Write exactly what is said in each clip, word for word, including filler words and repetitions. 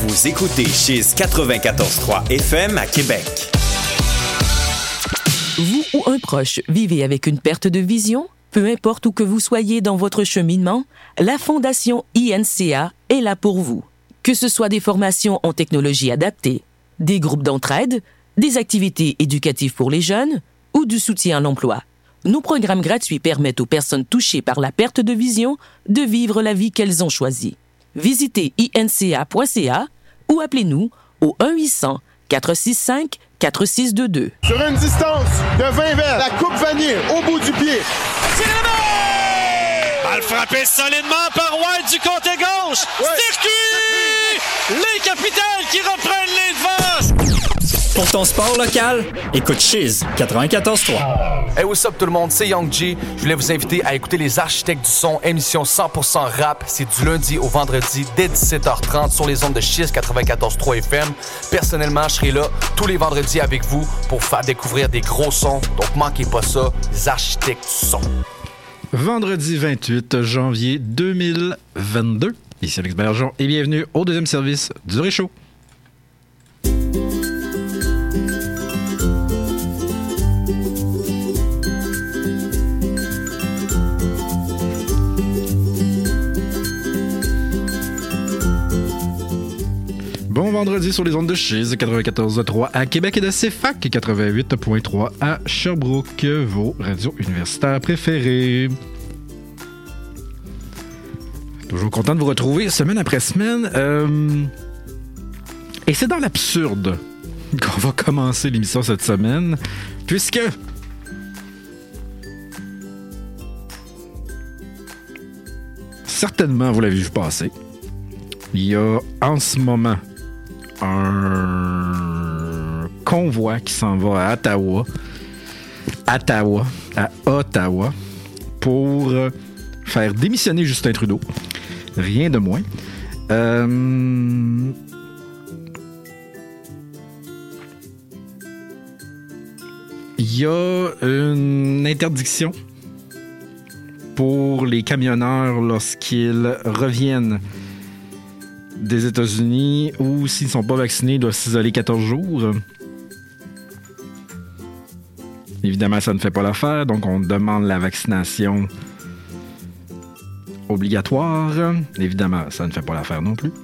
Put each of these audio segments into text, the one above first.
Vous écoutez Chiz quatre-vingt-quatorze trois F M à Québec. Vous ou un proche vivez avec une perte de vision? Peu importe où que vous soyez dans votre cheminement, la Fondation I N C A est là pour vous. Que ce soit des formations en technologie adaptée, des groupes d'entraide, des activités éducatives pour les jeunes ou du soutien à l'emploi, nos programmes gratuits permettent aux personnes touchées par la perte de vision de vivre la vie qu'elles ont choisie. Visitez I N C A point C A ou appelez-nous au un huit cents quatre six cinq quatre six deux deux. Sur une distance de vingt verres, la coupe vanille au bout du pied. C'est la main! À le frapper solidement par White du côté gauche. Ouais. Circuit! Les Capitals qui reprennent les devants. Pour ton sport local, écoute Chiz quatre-vingt-quatorze trois. Hey, what's up tout le monde, c'est Young G. Je voulais vous inviter à écouter Les Architectes du Son, émission cent pour cent rap. C'est du lundi au vendredi dès dix-sept heures trente sur les ondes de Chiz quatre-vingt-quatorze trois F M. Personnellement, je serai là tous les vendredis avec vous pour faire découvrir des gros sons. Donc manquez pas ça, Les Architectes du Son. Vendredi vingt-huit janvier deux mille vingt-deux. Ici Alex Bergeron et bienvenue au deuxième service du Réchaud. Bon vendredi sur les ondes de Chiz quatre-vingt-quatorze trois à Québec et de C F A C quatre-vingt-huit point trois à Sherbrooke, vos radios universitaires préférées. Toujours content de vous retrouver semaine après semaine. Euh... Et c'est dans l'absurde qu'on va commencer l'émission cette semaine, puisque certainement vous l'avez vu passer. Il y a en ce moment un convoi qui s'en va à Ottawa, Ottawa, à Ottawa, pour faire démissionner Justin Trudeau. Rien de moins. Euh... Il y a une interdiction pour les camionneurs lorsqu'ils reviennent des États-Unis ou s'ils ne sont pas vaccinés, ils doivent s'isoler quatorze jours. Évidemment, ça ne fait pas l'affaire, donc on demande la vaccination obligatoire. Évidemment, ça ne fait pas l'affaire non plus.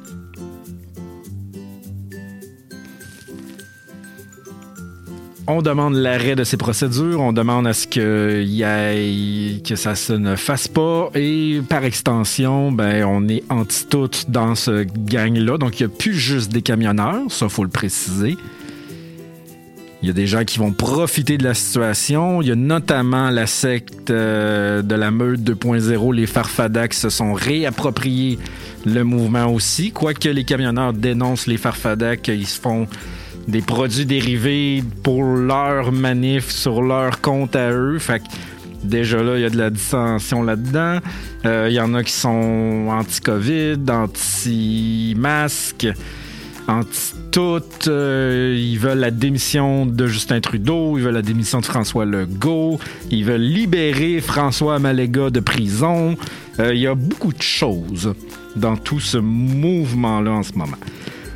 On demande l'arrêt de ces procédures, on demande à ce qu'il y ait, que ça se ne fasse pas, et par extension, ben, on est anti-tout dans ce gang-là. Donc, il n'y a plus juste des camionneurs, ça, il faut le préciser. Il y a des gens qui vont profiter de la situation. Il y a notamment la secte euh, de la meute deux point zéro, les Farfadas, qui se sont réappropriés le mouvement aussi. Quoique les camionneurs dénoncent les Farfadas, qu'ils se font des produits dérivés pour leur manif sur leur compte à eux. Fait que déjà là, il y a de la dissension là-dedans. Il euh, y en a qui sont anti-COVID, anti-masque, anti-tout. Euh, ils veulent la démission de Justin Trudeau. Ils veulent la démission de François Legault. Ils veulent libérer François Amalega de prison. Il euh, y a beaucoup de choses dans tout ce mouvement-là en ce moment.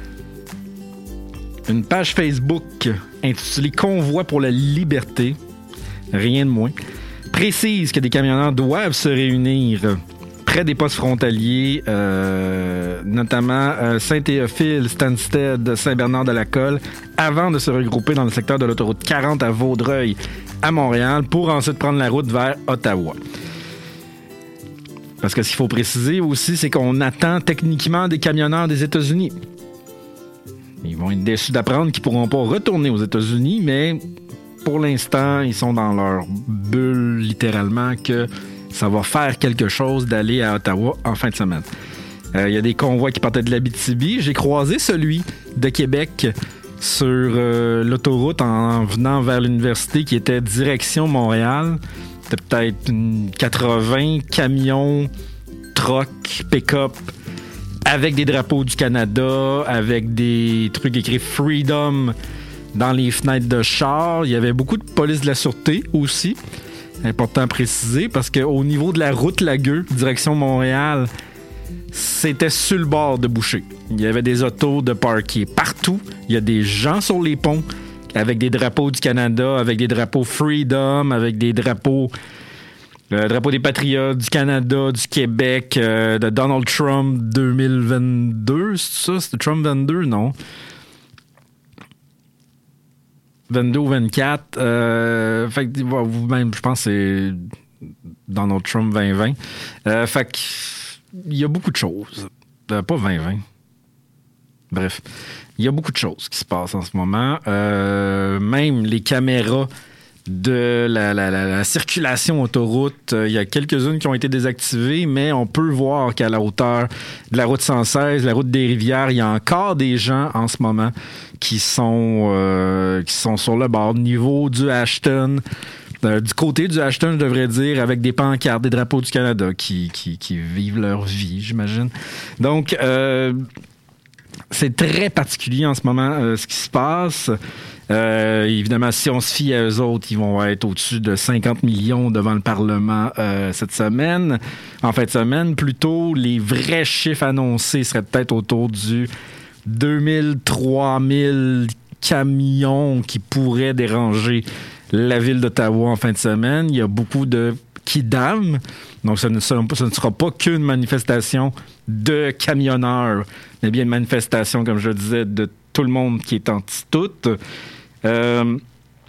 Une page Facebook intitulée « Convoi pour la liberté », rien de moins, précise que des camionneurs doivent se réunir près des postes frontaliers, euh, notamment euh, Saint-Théophile, Stansted, Saint-Bernard-de-la-Colle, avant de se regrouper dans le secteur de l'autoroute quarante à Vaudreuil, à Montréal, pour ensuite prendre la route vers Ottawa. Parce que ce qu'il faut préciser aussi, c'est qu'on attend techniquement des camionneurs des États-Unis. Ils vont être déçus d'apprendre qu'ils ne pourront pas retourner aux États-Unis, mais pour l'instant, ils sont dans leur bulle, littéralement, que ça va faire quelque chose d'aller à Ottawa en fin de semaine. Euh, il y a des convois qui partaient de l'Abitibi. J'ai croisé celui de Québec sur euh, l'autoroute en venant vers l'université qui était direction Montréal. C'était peut-être une quatre-vingts camions, trucks, pick-up, avec des drapeaux du Canada, avec des trucs écrits Freedom dans les fenêtres de char. Il y avait beaucoup de police de la sûreté aussi. Important à préciser, parce qu'au niveau de la route Lagueux, direction Montréal, c'était sur le bord de boucher. Il y avait des autos de parquet partout. Il y a des gens sur les ponts avec des drapeaux du Canada, avec des drapeaux Freedom, avec des drapeaux... Le drapeau des Patriotes, du Canada, du Québec, euh, de Donald Trump deux mille vingt-deux, c'est ça? C'était Trump vingt-deux? Non. vingt-deux ou vingt-quatre. Euh, fait que vous-même, je pense que c'est Donald Trump vingt vingt. Euh, fait que il y a beaucoup de choses. Euh, pas vingt vingt. Bref. Il y a beaucoup de choses qui se passent en ce moment. Euh, même les caméras de la, la, la, la circulation autoroute. Il y a quelques-unes qui ont été désactivées, mais on peut voir qu'à la hauteur de la route cent seize, la route des Rivières, il y a encore des gens en ce moment qui sont, euh, qui sont sur le bord, niveau du Ashton. Euh, du côté du Ashton, je devrais dire, avec des pancartes, des drapeaux du Canada qui, qui, qui vivent leur vie, j'imagine. Donc, euh, c'est très particulier en ce moment euh, ce qui se passe. Euh, évidemment, si on se fie à eux autres, ils vont être au-dessus de cinquante millions devant le Parlement euh, cette semaine. En fin de semaine, plutôt, les vrais chiffres annoncés seraient peut-être autour du deux mille, trois mille camions qui pourraient déranger la ville d'Ottawa en fin de semaine. Il y a beaucoup de kidam. Donc, ce ne, ce ne sera pas qu'une manifestation de camionneurs, mais bien une manifestation, comme je le disais, de tout le monde qui est anti-tout. Euh,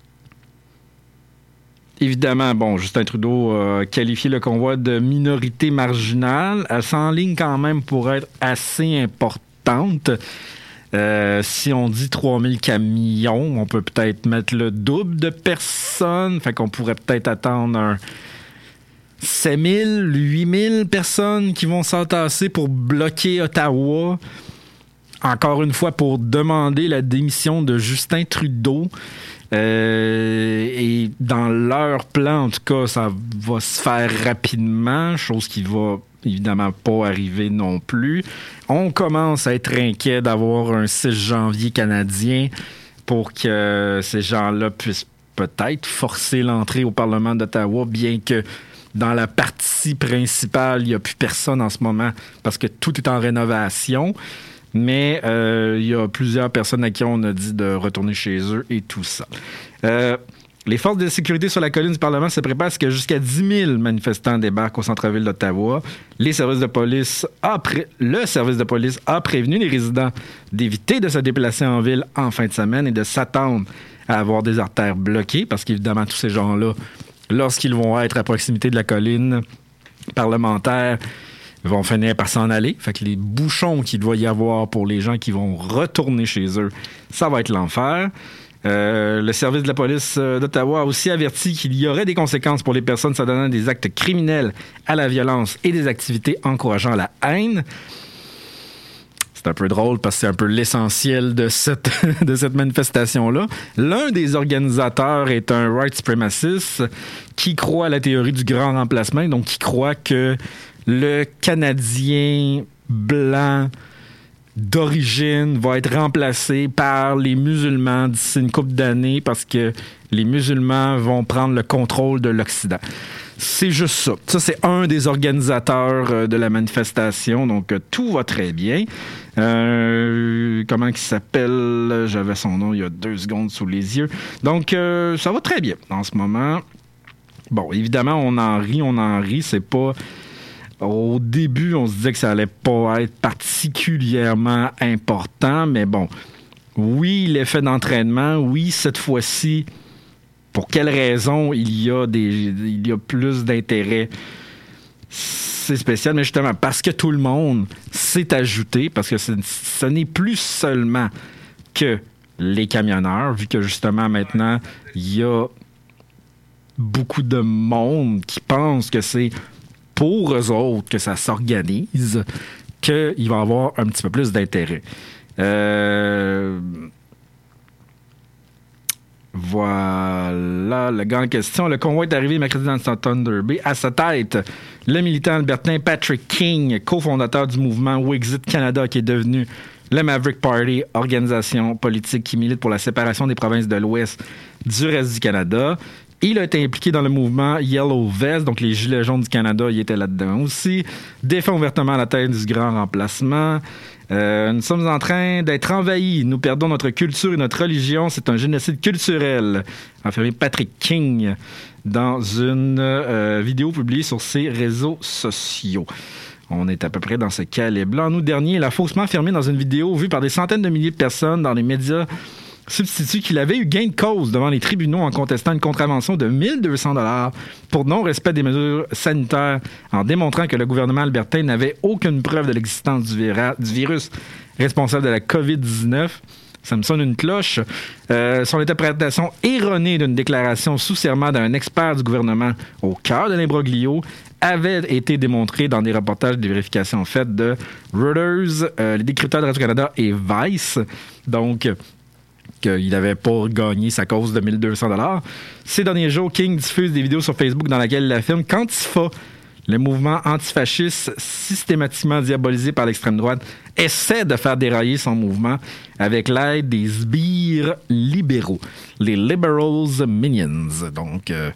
évidemment, bon, Justin Trudeau a qualifié le convoi de minorité marginale. Elle s'enligne quand même pour être assez importante. Euh, si on dit trois mille camions, on peut peut-être mettre le double de personnes. Fait qu'on pourrait peut-être attendre un sept mille, huit mille personnes qui vont s'entasser pour bloquer Ottawa. Encore une fois, pour demander la démission de Justin Trudeau. Euh, et dans leur plan, en tout cas, ça va se faire rapidement, chose qui va évidemment pas arriver non plus. On commence à être inquiet d'avoir un six janvier canadien pour que ces gens-là puissent peut-être forcer l'entrée au Parlement d'Ottawa, bien que dans la partie principale, il n'y a plus personne en ce moment parce que tout est en rénovation. Mais euh, il y a plusieurs personnes à qui on a dit de retourner chez eux et tout ça. Euh, les forces de sécurité sur la colline du Parlement se préparent à ce que jusqu'à dix mille manifestants débarquent au centre-ville d'Ottawa. Les services de police a pré- le service de police a prévenu les résidents d'éviter de se déplacer en ville en fin de semaine et de s'attendre à avoir des artères bloquées parce qu'évidemment, tous ces gens-là, lorsqu'ils vont être à proximité de la colline parlementaire, vont finir par s'en aller. Fait que les bouchons qu'il doit y avoir pour les gens qui vont retourner chez eux, ça va être l'enfer. Euh, le service de la police d'Ottawa a aussi averti qu'il y aurait des conséquences pour les personnes s'adonnant des actes criminels à la violence et des activités encourageant la haine. C'est un peu drôle parce que c'est un peu l'essentiel de cette, de cette manifestation-là. L'un des organisateurs est un white supremacist qui croit à la théorie du grand remplacement, donc qui croit que le Canadien blanc d'origine va être remplacé par les musulmans d'ici une couple d'années parce que les musulmans vont prendre le contrôle de l'Occident. C'est juste ça. Ça, c'est un des organisateurs de la manifestation, donc tout va très bien. Euh, comment il s'appelle? J'avais son nom il y a deux secondes sous les yeux. Donc, euh, ça va très bien en ce moment. Bon, évidemment, on en rit, on en rit. C'est pas... Au début, on se disait que ça allait pas être particulièrement important, mais bon, oui, l'effet d'entraînement, oui, cette fois-ci, pour quelle raison il y a des, il y a plus d'intérêt, c'est spécial, mais justement, parce que tout le monde s'est ajouté, parce que ce, ce n'est plus seulement que les camionneurs, vu que justement, maintenant, il y a beaucoup de monde qui pense que c'est pour eux autres que ça s'organise, qu'il va y avoir un petit peu plus d'intérêt. Euh... Voilà, le gars en question. Le convoi est arrivé mercredi dans le Thunder Bay. À sa tête, le militant albertain Patrick King, cofondateur du mouvement Wexit Canada, qui est devenu le Maverick Party, organisation politique qui milite pour la séparation des provinces de l'Ouest du reste du Canada. Il a été impliqué dans le mouvement Yellow Vest, donc les Gilets jaunes du Canada, il était là-dedans aussi. Défend ouvertement la thèse du grand remplacement. Euh, nous sommes en train d'être envahis. Nous perdons notre culture et notre religion. C'est un génocide culturel, a affirmé Patrick King dans une euh, vidéo publiée sur ses réseaux sociaux. On est à peu près dans ce calibre-là. En août dernier, il a faussement affirmé dans une vidéo vue par des centaines de milliers de personnes dans les médias substitut qu'il avait eu gain de cause devant les tribunaux en contestant une contravention de mille deux cents dollars pour non-respect des mesures sanitaires, en démontrant que le gouvernement albertain n'avait aucune preuve de l'existence du, vira- du virus responsable de la covid dix-neuf. Ça me sonne une cloche. Euh, son interprétation erronée d'une déclaration sous serment d'un expert du gouvernement au cœur de l'imbroglio avait été démontrée dans des reportages de vérification faites de Reuters, euh, les décrypteurs de Radio-Canada et Vice. Donc, qu'il n'avait pas gagné sa cause de mille deux cents dollars. Ces derniers jours, King diffuse des vidéos sur Facebook dans lesquelles il affirme qu'Antifa, le mouvement antifasciste systématiquement diabolisé par l'extrême droite, essaie de faire dérailler son mouvement avec l'aide des sbires libéraux, les Liberals Minions. Donc, euh,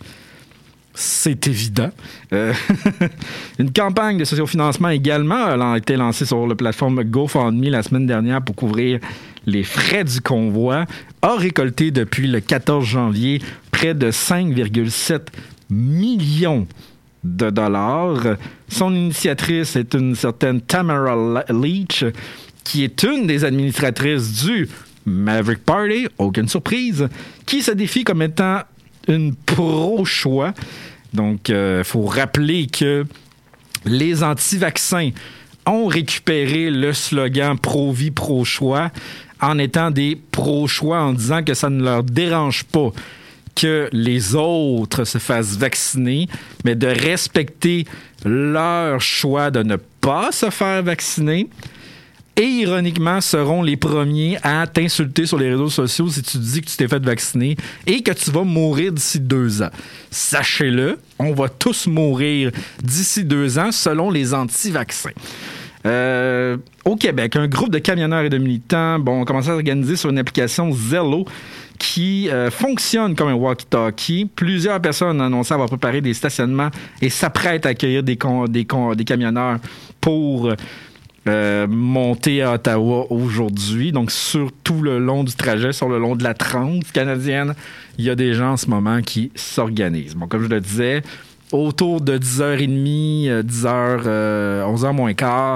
c'est évident. Euh, une campagne de sociofinancement également a été lancée sur la plateforme GoFundMe la semaine dernière pour couvrir les frais du convoi, a récolté depuis le quatorze janvier près de cinq virgule sept millions de dollars. Son initiatrice est une certaine Tamara Leach, qui est une des administratrices du Maverick Party, aucune surprise, qui se défie comme étant une pro-choix. Donc, il euh, faut rappeler que les anti-vaccins ont récupéré le slogan pro-vie, pro-choix en étant des pro-choix, en disant que ça ne leur dérange pas que les autres se fassent vacciner, mais de respecter leur choix de ne pas se faire vacciner. Et ironiquement, seront les premiers à t'insulter sur les réseaux sociaux si tu dis que tu t'es fait vacciner et que tu vas mourir d'ici deux ans. Sachez-le, on va tous mourir d'ici deux ans selon les anti-vaccins. Euh, au Québec, un groupe de camionneurs et de militants bon, ont commencé à s'organiser sur une application Zello qui euh, fonctionne comme un walkie-talkie. Plusieurs personnes ont annoncé avoir préparé des stationnements et s'apprêtent à accueillir des, con, des, con, des camionneurs pour euh, monter à Ottawa aujourd'hui. Donc, sur tout le long du trajet, sur le long de la trente canadienne, il y a des gens en ce moment qui s'organisent. Bon, comme je le disais, autour de dix heures trente, dix heures, euh, onze heures moins quart,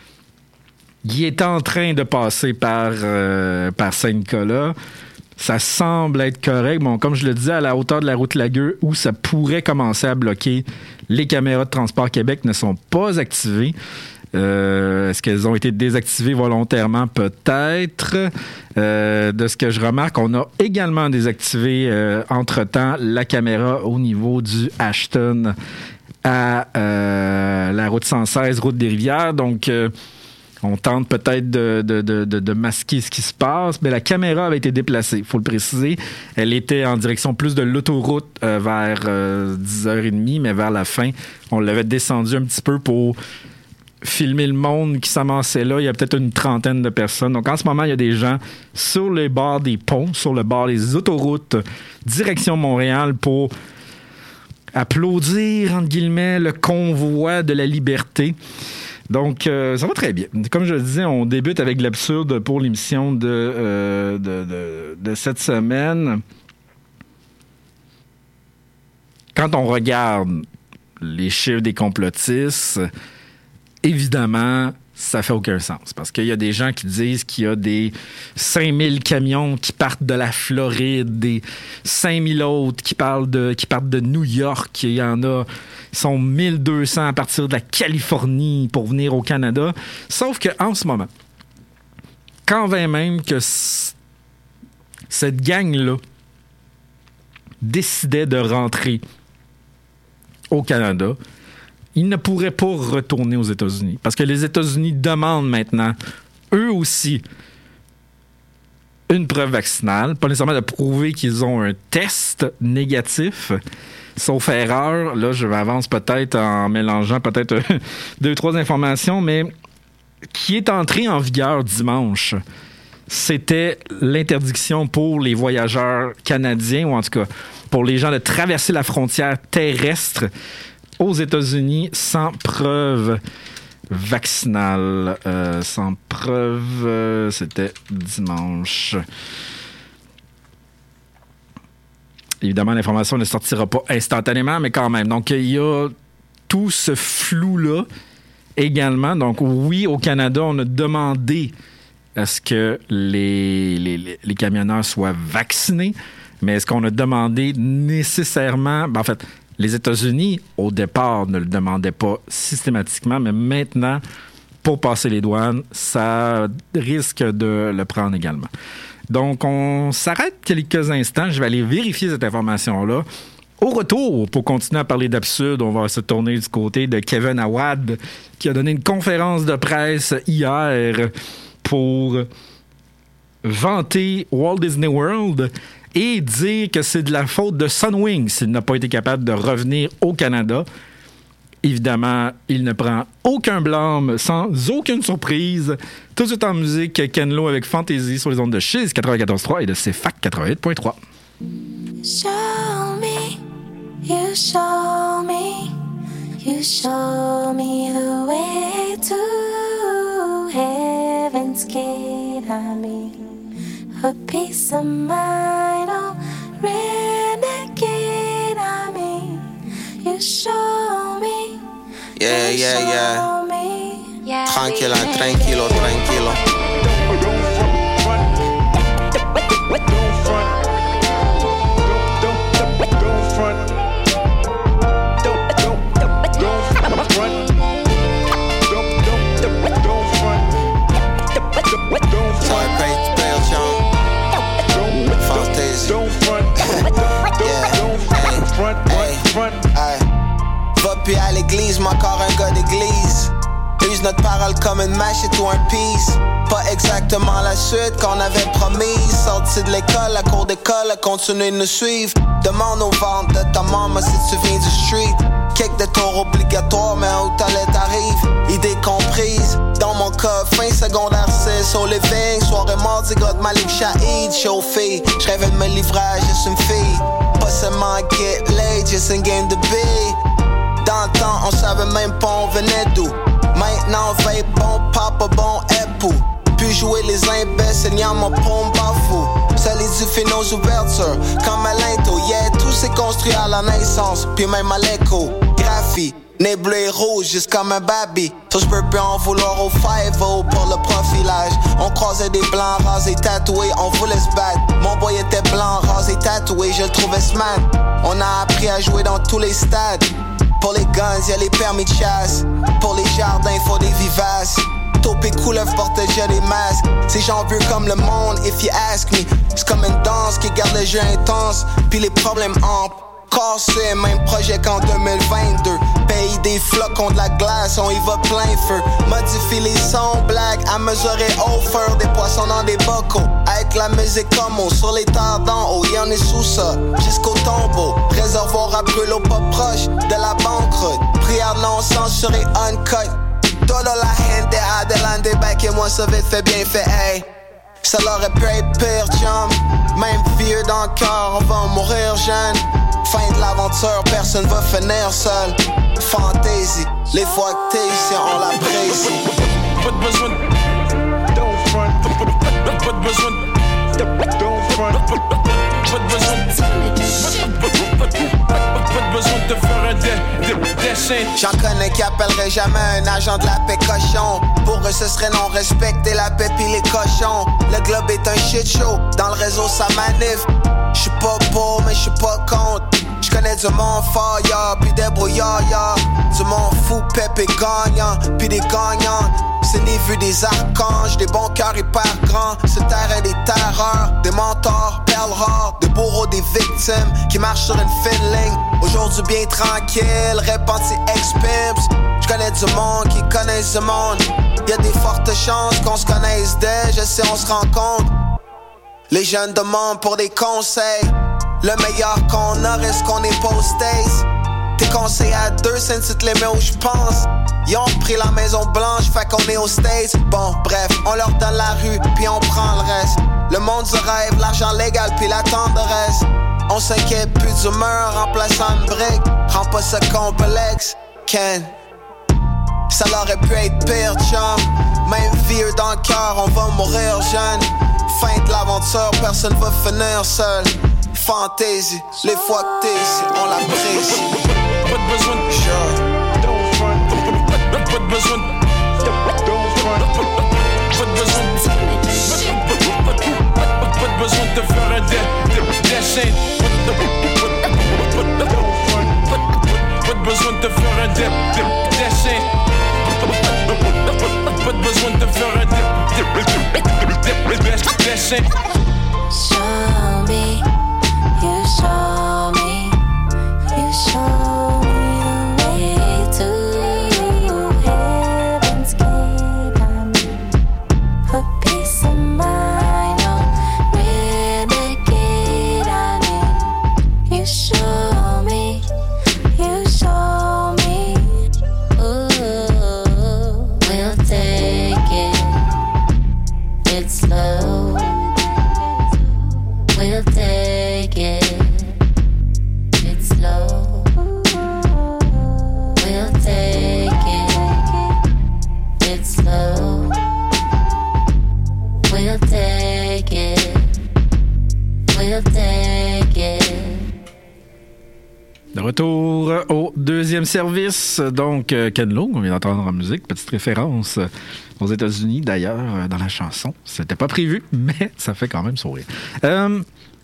il est en train de passer par, euh, par Saint-Nicolas. Ça semble être correct. Bon, comme je le disais, à la hauteur de la route Lagueux, où ça pourrait commencer à bloquer, les caméras de Transport Québec ne sont pas activées. Euh, est-ce qu'elles ont été désactivées volontairement? Peut-être. Euh, de ce que je remarque, on a également désactivé euh, entre-temps la caméra au niveau du Ashton à euh, la route cent seize, route des Rivières. Donc, euh, on tente peut-être de, de, de, de masquer ce qui se passe, mais la caméra avait été déplacée, il faut le préciser. Elle était en direction plus de l'autoroute euh, vers euh, dix heures trente, mais vers la fin, on l'avait descendu un petit peu pour filmer le monde qui s'amassait là. Il y a peut-être une trentaine de personnes. Donc, en ce moment, il y a des gens sur les bords des ponts, sur le bord des autoroutes, direction Montréal, pour applaudir, entre guillemets, le convoi de la liberté. Donc, euh, ça va très bien. Comme je le disais, on débute avec l'absurde pour l'émission de, euh, de, de, de cette semaine. Quand on regarde les chiffres des complotistes, évidemment, ça fait aucun sens. Parce qu'il y a des gens qui disent qu'il y a des cinq mille camions qui partent de la Floride, des cinq mille autres qui, parlent de, qui partent de New York. Il y en a, ils sont mille deux cents à partir de la Californie pour venir au Canada. Sauf qu'en ce moment, quand même que c- cette gang-là décidait de rentrer au Canada, ils ne pourraient pas retourner aux États-Unis. Parce que les États-Unis demandent maintenant, eux aussi, une preuve vaccinale. Pas nécessairement de prouver qu'ils ont un test négatif. Sauf erreur, là, je m'avance peut-être en mélangeant peut-être deux, trois informations, mais qui est entré en vigueur dimanche, c'était l'interdiction pour les voyageurs canadiens, ou en tout cas pour les gens de traverser la frontière terrestre aux États-Unis sans preuve vaccinale. Euh, sans preuve, euh, c'était dimanche. Évidemment, l'information ne sortira pas instantanément, mais quand même. Donc, il y a tout ce flou-là également. Donc, oui, au Canada, on a demandé à ce que les, les, les camionneurs soient vaccinés, mais est-ce qu'on a demandé nécessairement... Ben, en fait, les États-Unis, au départ, ne le demandaient pas systématiquement, mais maintenant, pour passer les douanes, ça risque de le prendre également. Donc, on s'arrête quelques instants. Je vais aller vérifier cette information-là. Au retour, pour continuer à parler d'absurde, on va se tourner du côté de Kevin Awad, qui a donné une conférence de presse hier pour vanter Walt Disney World et dire que c'est de la faute de Sunwing s'il n'a pas été capable de revenir au Canada. Évidemment, il ne prend aucun blâme, sans aucune surprise. Tout de suite en musique, Ken Lo avec Fantasy sur les ondes de Chiz quatre-vingt-quatorze point trois et de C F A C quatre-vingt-huit point trois. Show me, you show me, you show me the way to heaven's gate. I mean, a peace of mind, oh, renegade. I mean, you show me. Yeah, yeah, yeah. Tranquilo, tranquilo, tranquilo. Va puis à l'église, mais encore un gars d'église. Use notre parole comme une mâche et tout un piece. Pas exactement la suite qu'on avait promise. Sorti de l'école, la cour d'école, continue de nous suivre. Demande aux ventes de ta maman si tu viens du street. Kick de tour obligatoire, mais où t'allais t'arrive. Idée comprise, dans mon cas, fin secondaire six au living. Soirée mardi, God Malik Shahid, chauffé. J'rêvais de me livrer à juste une fille. Pas seulement get laid, just une game de billes. Dans le temps, on savait même pas on venait d'où. Maintenant, on veille bon papa, bon époux. Puis jouer les imbéciles, y'a mon pompe bafou. Ça les dit fait nos ouvertures, comme à l'into. Yeah, tout s'est construit à la naissance, puis même à l'écho. Graphie, nez bleu et rouge, juste comme un baby. So j'peux plus en vouloir au five-oh pour le profilage. On croisait des blancs rasés tatoués, on voulait se battre. Mon boy était blanc rasé tatoué, je le trouvais smart. On a appris à jouer dans tous les stades. Pour les guns, y'a les permis de chasse. Pour les jardins, faut des vivaces. Taupe et couleuvre portent déjà des masques. C'est gens vieux comme le monde, if you ask me. C'est comme une danse qui garde le jeu intense. Puis les problèmes amples. Cassé, même projet qu'en deux mille vingt-deux. Pays des flocons de la glace, on y va plein feu. Modifie les sons, blagues à mesurer au feu. Des poissons dans des bocaux. Avec la musique comme on sur les terres d'en haut, y'en est sous ça. Jusqu'au tombeau, réservoir à brûlot pas proche de la banqueroute. Prière non censurée, uncut. Todo la gente adelante, back et moi ça va fait bien fait, hey. Ça l'aurait pu être pire, chum. Même vieux dans le cœur, on va mourir jeune. Fin de l'aventure, personne va finir seul. Fantasy, les fois que t'es ici, on l'apprécie. Pas de besoin de... Don't front. Pas de besoin de... Don't front. Pas de besoin de... Pas de besoin de te faire un dessin. J'en connais qui appelleraient jamais un agent de la paix cochon. Pour eux ce serait non respecter la paix pis les cochons. Le globe est un shit show, dans le réseau ça manif. J'suis pas pour mais j'suis pas contre. J'connais du monde fort, ya, pis des brouillards, ya. Du monde fou, pep et gagnant, pis des gagnants. C'est ni vu des archanges, des bons cœurs hyper grands. Ce terrain des terreurs, des mentors, perles rares. Des bourreaux, des victimes qui marchent sur une fine ligne. Aujourd'hui bien tranquille, répenti ex-pimps. J'connais du monde qui connaissent du monde. Y'a des fortes chances qu'on se connaisse dès, je sais on se rencontre. Les jeunes demandent pour des conseils. Le meilleur qu'on a reste qu'on est pas aux States. Tes conseils à deux, c'est une petite les mets où j'pense. Ils ont pris la Maison Blanche, fait qu'on est aux States. Bon, bref, on leur donne la rue, puis on prend le reste. Le monde du rêve, l'argent légal, puis la tendresse. On s'inquiète plus d'humeur, remplaçant une brique. Rends pas ça complexe, Ken. Ça l'aurait pu être pire, chum. Même vieux dans le cœur, on va mourir jeune. Fin de l'aventure, personne va finir seul. Fantaisie, les fois que t'es ici, on l'apprécie. Pas de besoin de sure. Don't front. Pas de besoin de. Don't front. Pas de besoin de. Pas de besoin de te faire un dessin. Pas de besoin de te faire un dessin. Pas de besoin de te faire un dessin. Show me, you show me, you show me the way to heaven's gate. I mean, a peace of mind, oh, renegade. I mean, you show me, you show me. Ooh, we'll take it. It's slow. We'll take it. It's slow. We'll take it. It's slow. We'll take it. We'll take it. De retour au deuxième service. Donc, Ken Lo, on vient d'entendre en musique. Petite référence aux États-Unis, d'ailleurs, dans la chanson. C'était pas prévu, mais ça fait quand même sourire. Euh,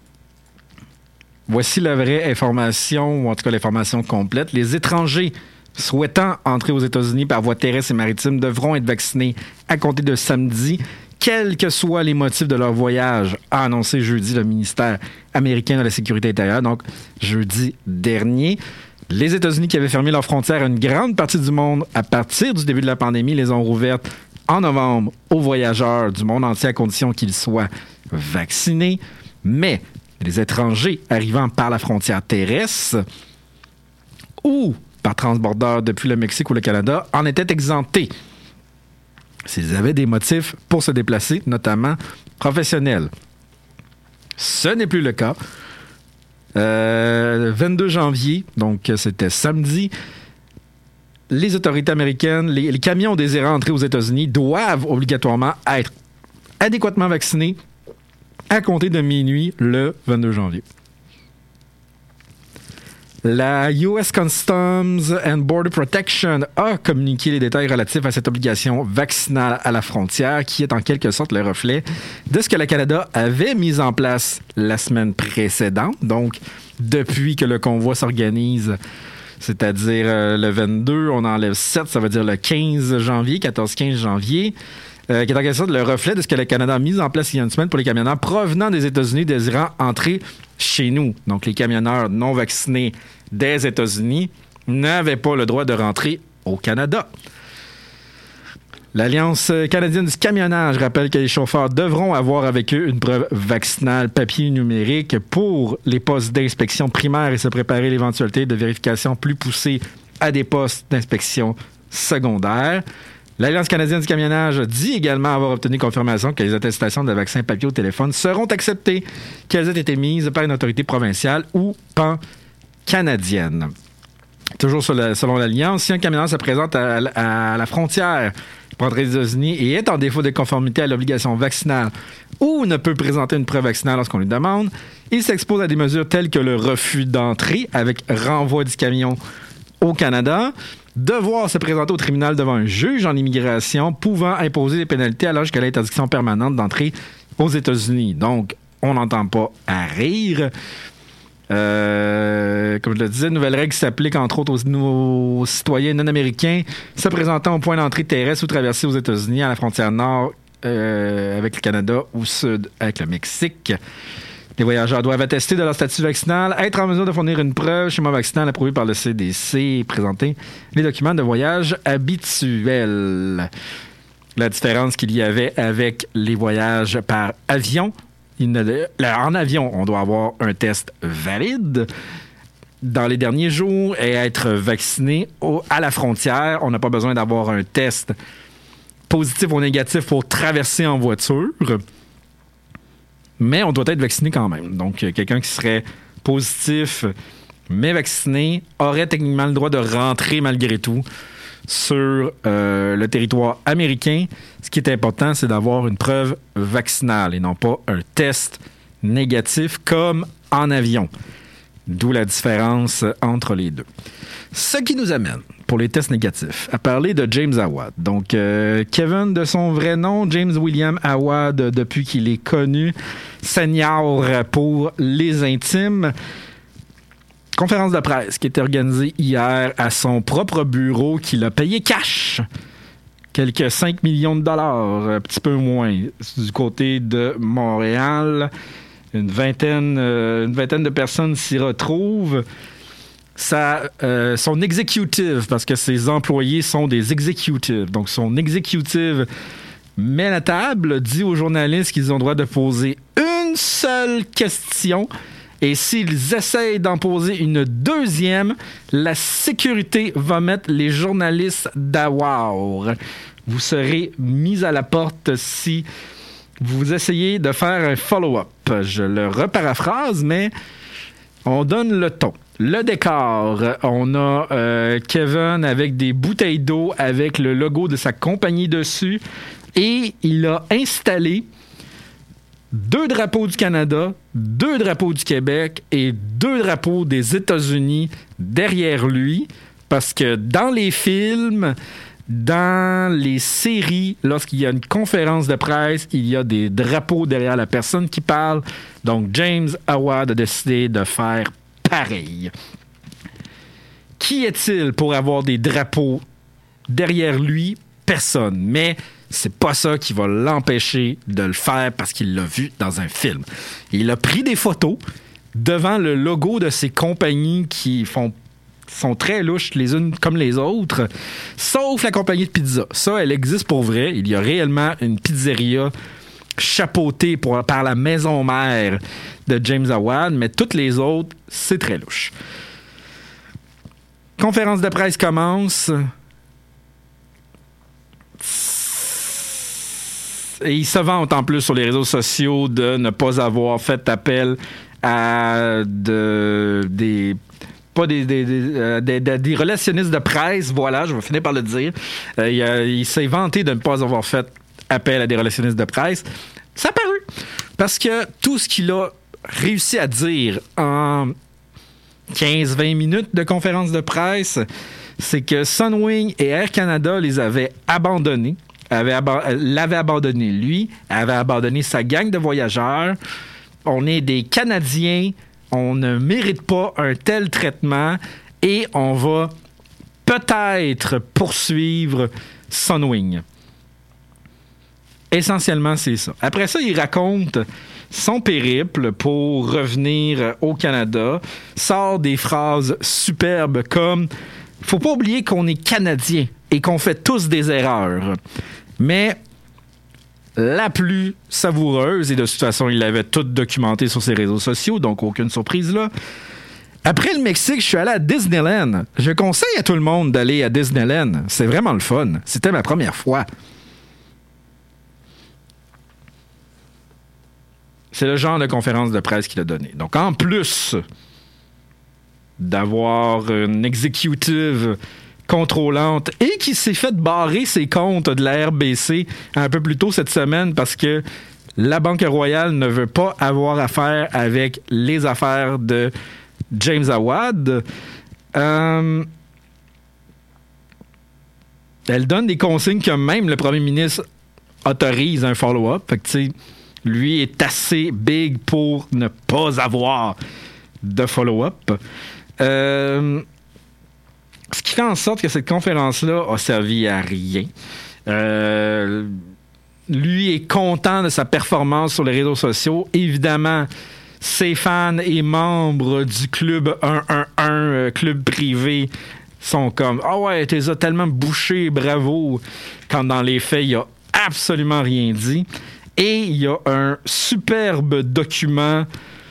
voici la vraie information, ou en tout cas l'information complète. Les étrangers souhaitant entrer aux États-Unis par voie terrestre et maritime devront être vaccinés à compter de samedi, quels que soient les motifs de leur voyage, a annoncé jeudi le ministère américain de la Sécurité intérieure, donc jeudi dernier. Les États-Unis qui avaient fermé leurs frontières à une grande partie du monde à partir du début de la pandémie les ont rouvertes en novembre aux voyageurs du monde entier à condition qu'ils soient vaccinés. Mais les étrangers arrivant par la frontière terrestre ou par transbordeur depuis le Mexique ou le Canada en étaient exemptés s'ils avaient des motifs pour se déplacer, notamment professionnels. Ce n'est plus le cas. Euh, vingt-deux janvier, donc c'était samedi, les autorités américaines, les, les camions désirant entrer aux États-Unis doivent obligatoirement être adéquatement vaccinés à compter de minuit le vingt-deux janvier. La U S Customs and Border Protection a communiqué les détails relatifs à cette obligation vaccinale à la frontière qui est en quelque sorte le reflet de ce que le Canada avait mis en place la semaine précédente. Donc, depuis que le convoi s'organise, c'est-à-dire euh, le vingt-deux, on enlève sept, ça veut dire le quinze janvier, quatorze quinze janvier, euh, qui est en quelque sorte le reflet de ce que le Canada a mis en place il y a une semaine pour les camionneurs provenant des États-Unis désirant entrer chez nous. Donc, les camionneurs non vaccinés des États-Unis n'avaient pas le droit de rentrer au Canada. L'Alliance canadienne du camionnage rappelle que les chauffeurs devront avoir avec eux une preuve vaccinale papier numérique pour les postes d'inspection primaire et se préparer à l'éventualité de vérification plus poussée à des postes d'inspection secondaire. L'Alliance canadienne du camionnage dit également avoir obtenu confirmation que les attestations de vaccins papier au téléphone seront acceptées, qu'elles aient été mises par une autorité provinciale ou pan-canadienne. Toujours sur la, selon l'Alliance, si un camionneur se présente à, à, à la frontière pour entrer aux États-Unis et est en défaut de conformité à l'obligation vaccinale ou ne peut présenter une preuve vaccinale lorsqu'on lui demande, il s'expose à des mesures telles que le refus d'entrée avec renvoi du camion au Canada, devoir se présenter au tribunal devant un juge en immigration pouvant imposer des pénalités allant jusqu'à l'interdiction permanente d'entrée aux États-Unis. Donc, on n'entend pas à rire. Euh, comme je le disais, une nouvelle règle s'applique entre autres aux, aux citoyens non-américains se présentant au point d'entrée terrestre ou traversée aux États-Unis à la frontière nord euh, avec le Canada ou sud avec le Mexique. Les voyageurs doivent attester de leur statut vaccinal, être en mesure de fournir une preuve schéma vaccinal approuvé par le C D C et présenter les documents de voyage habituels. La différence qu'il y avait avec les voyages par avion, il ne, en avion, on doit avoir un test valide dans les derniers jours et être vacciné au, à la frontière. On n'a pas besoin d'avoir un test positif ou négatif pour traverser en voiture. Mais on doit être vacciné quand même. Donc, quelqu'un qui serait positif, mais vacciné, aurait techniquement le droit de rentrer malgré tout sur euh, le territoire américain. Ce qui est important, c'est d'avoir une preuve vaccinale et non pas un test négatif comme en avion. D'où la différence entre les deux. Ce qui nous amène, pour les tests négatifs, à parler de James Awad. Donc, euh, Kevin, de son vrai nom, James William Awad, depuis qu'il est connu, senior pour les intimes. Conférence de presse qui était organisée hier à son propre bureau, qu'il a payé cash. Quelques cinq millions de dollars, un petit peu moins, du côté de Montréal. Une vingtaine, euh, une vingtaine de personnes s'y retrouvent. Ça, euh, son executive, parce que ses employés sont des executives, donc son executive met la table, dit aux journalistes qu'ils ont le droit de poser une seule question, et s'ils essayent d'en poser une deuxième, la sécurité va mettre les journalistes d'Awar. Vous serez mis à la porte si vous essayez de faire un follow-up. Je le reparaphrase, mais on donne le ton. Le décor, on a euh, Kevin avec des bouteilles d'eau avec le logo de sa compagnie dessus et il a installé deux drapeaux du Canada, deux drapeaux du Québec et deux drapeaux des États-Unis derrière lui parce que dans les films, dans les séries, lorsqu'il y a une conférence de presse, il y a des drapeaux derrière la personne qui parle. Donc, James Awad a décidé de faire pareil. Qui est-il pour avoir des drapeaux derrière lui? Personne. Mais c'est pas ça qui va l'empêcher de le faire parce qu'il l'a vu dans un film. Il a pris des photos devant le logo de ces compagnies qui font sont très louches les unes comme les autres, sauf la compagnie de pizza. Ça, elle existe pour vrai. Il y a réellement une pizzeria chapeautée pour, par la maison mère de James Awad, mais toutes les autres, c'est très louche. Conférence de presse commence. Et il se vante en plus sur les réseaux sociaux de ne pas avoir fait appel à de, des... pas des, des, des, euh, des, des, des relationnistes de presse, voilà, je vais finir par le dire. Euh, il, a, il s'est vanté de ne pas avoir fait appel à des relationnistes de presse. Ça a paru. Parce que tout ce qu'il a réussi à dire en quinze vingt minutes de conférence de presse, c'est que Sunwing et Air Canada les avaient abandonnés, avaient aba- l'avaient abandonné lui, avait abandonné sa gang de voyageurs. On est des Canadiens. On ne mérite pas un tel traitement et on va peut-être poursuivre Sunwing. Essentiellement, c'est ça. Après ça, il raconte son périple pour revenir au Canada, sort des phrases superbes comme « Faut pas oublier qu'on est Canadiens et qu'on fait tous des erreurs. » Mais la plus savoureuse, et de toute façon, il l'avait tout documenté sur ses réseaux sociaux, donc aucune surprise là. Après le Mexique, je suis allé à Disneyland. Je conseille à tout le monde d'aller à Disneyland. C'est vraiment le fun. C'était ma première fois. C'est le genre de conférence de presse qu'il a donné. Donc, en plus d'avoir une executive contrôlante et qui s'est fait barrer ses comptes de la R B C un peu plus tôt cette semaine parce que la Banque Royale ne veut pas avoir affaire avec les affaires de James Awad. Euh, elle donne des consignes que même le premier ministre autorise un follow-up. Fait que, tu sais, lui est assez big pour ne pas avoir de follow-up. Euh, ce qui fait en sorte que cette conférence-là a servi à rien. Euh, lui est content de sa performance sur les réseaux sociaux. Évidemment, ses fans et membres du club un un un, euh, club privé, sont comme « Ah ouais, t'es tellement bouché, bravo », quand dans les faits, il a absolument rien dit. Et il y a un superbe document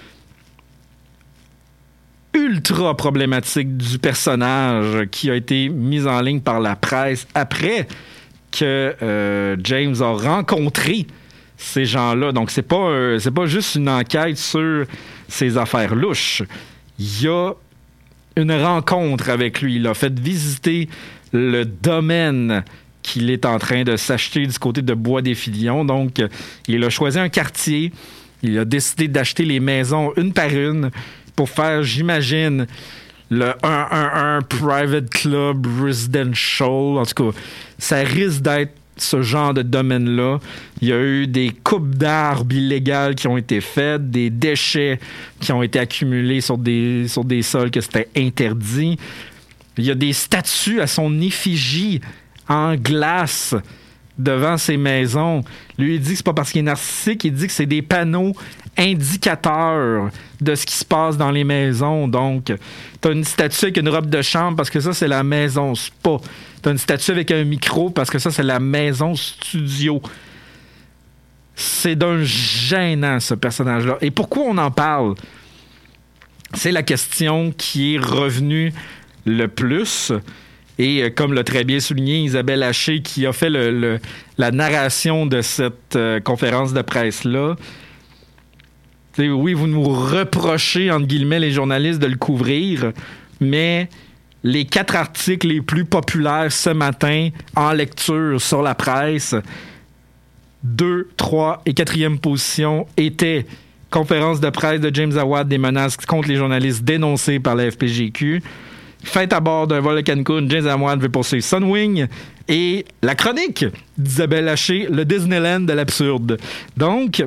ultra problématique du personnage qui a été mis en ligne par la presse après que euh, James a rencontré ces gens-là. Donc, c'est pas, euh, c'est pas juste une enquête sur ses affaires louches. Il y a une rencontre avec lui. Il a fait visiter le domaine qu'il est en train de s'acheter du côté de Bois-des-Filions. Donc, il a choisi un quartier. Il a décidé d'acheter les maisons une par une pour faire, j'imagine, le un un un Private Club Residential. En tout cas, ça risque d'être ce genre de domaine-là. Il y a eu des coupes d'arbres illégales qui ont été faites, des déchets qui ont été accumulés sur des, sur des sols que c'était interdit. Il y a des statues à son effigie en glace devant ses maisons. Lui, il dit que c'est pas parce qu'il est narcissique, il dit que c'est des panneaux indicateurs de ce qui se passe dans les maisons. Donc, t'as une statue avec une robe de chambre parce que ça, c'est la maison spa. T'as une statue avec un micro parce que ça, c'est la maison studio. C'est d'un gênant, ce personnage-là. Et pourquoi on en parle? C'est la question qui est revenue le plus. Et euh, comme l'a très bien souligné Isabelle Haché, qui a fait le, le, la narration de cette euh, conférence de presse-là, t'sais, oui, vous nous reprochez, entre guillemets, les journalistes de le couvrir, mais les quatre articles les plus populaires ce matin en lecture sur la presse, deux, trois et quatrième position étaient conférence de presse de James Awad des menaces contre les journalistes dénoncées par la F P G Q, fête à bord d'un vol de Cancun, James Awad veut poursuivre Sunwing, et la chronique d'Isabelle Haché, le Disneyland de l'absurde. Donc,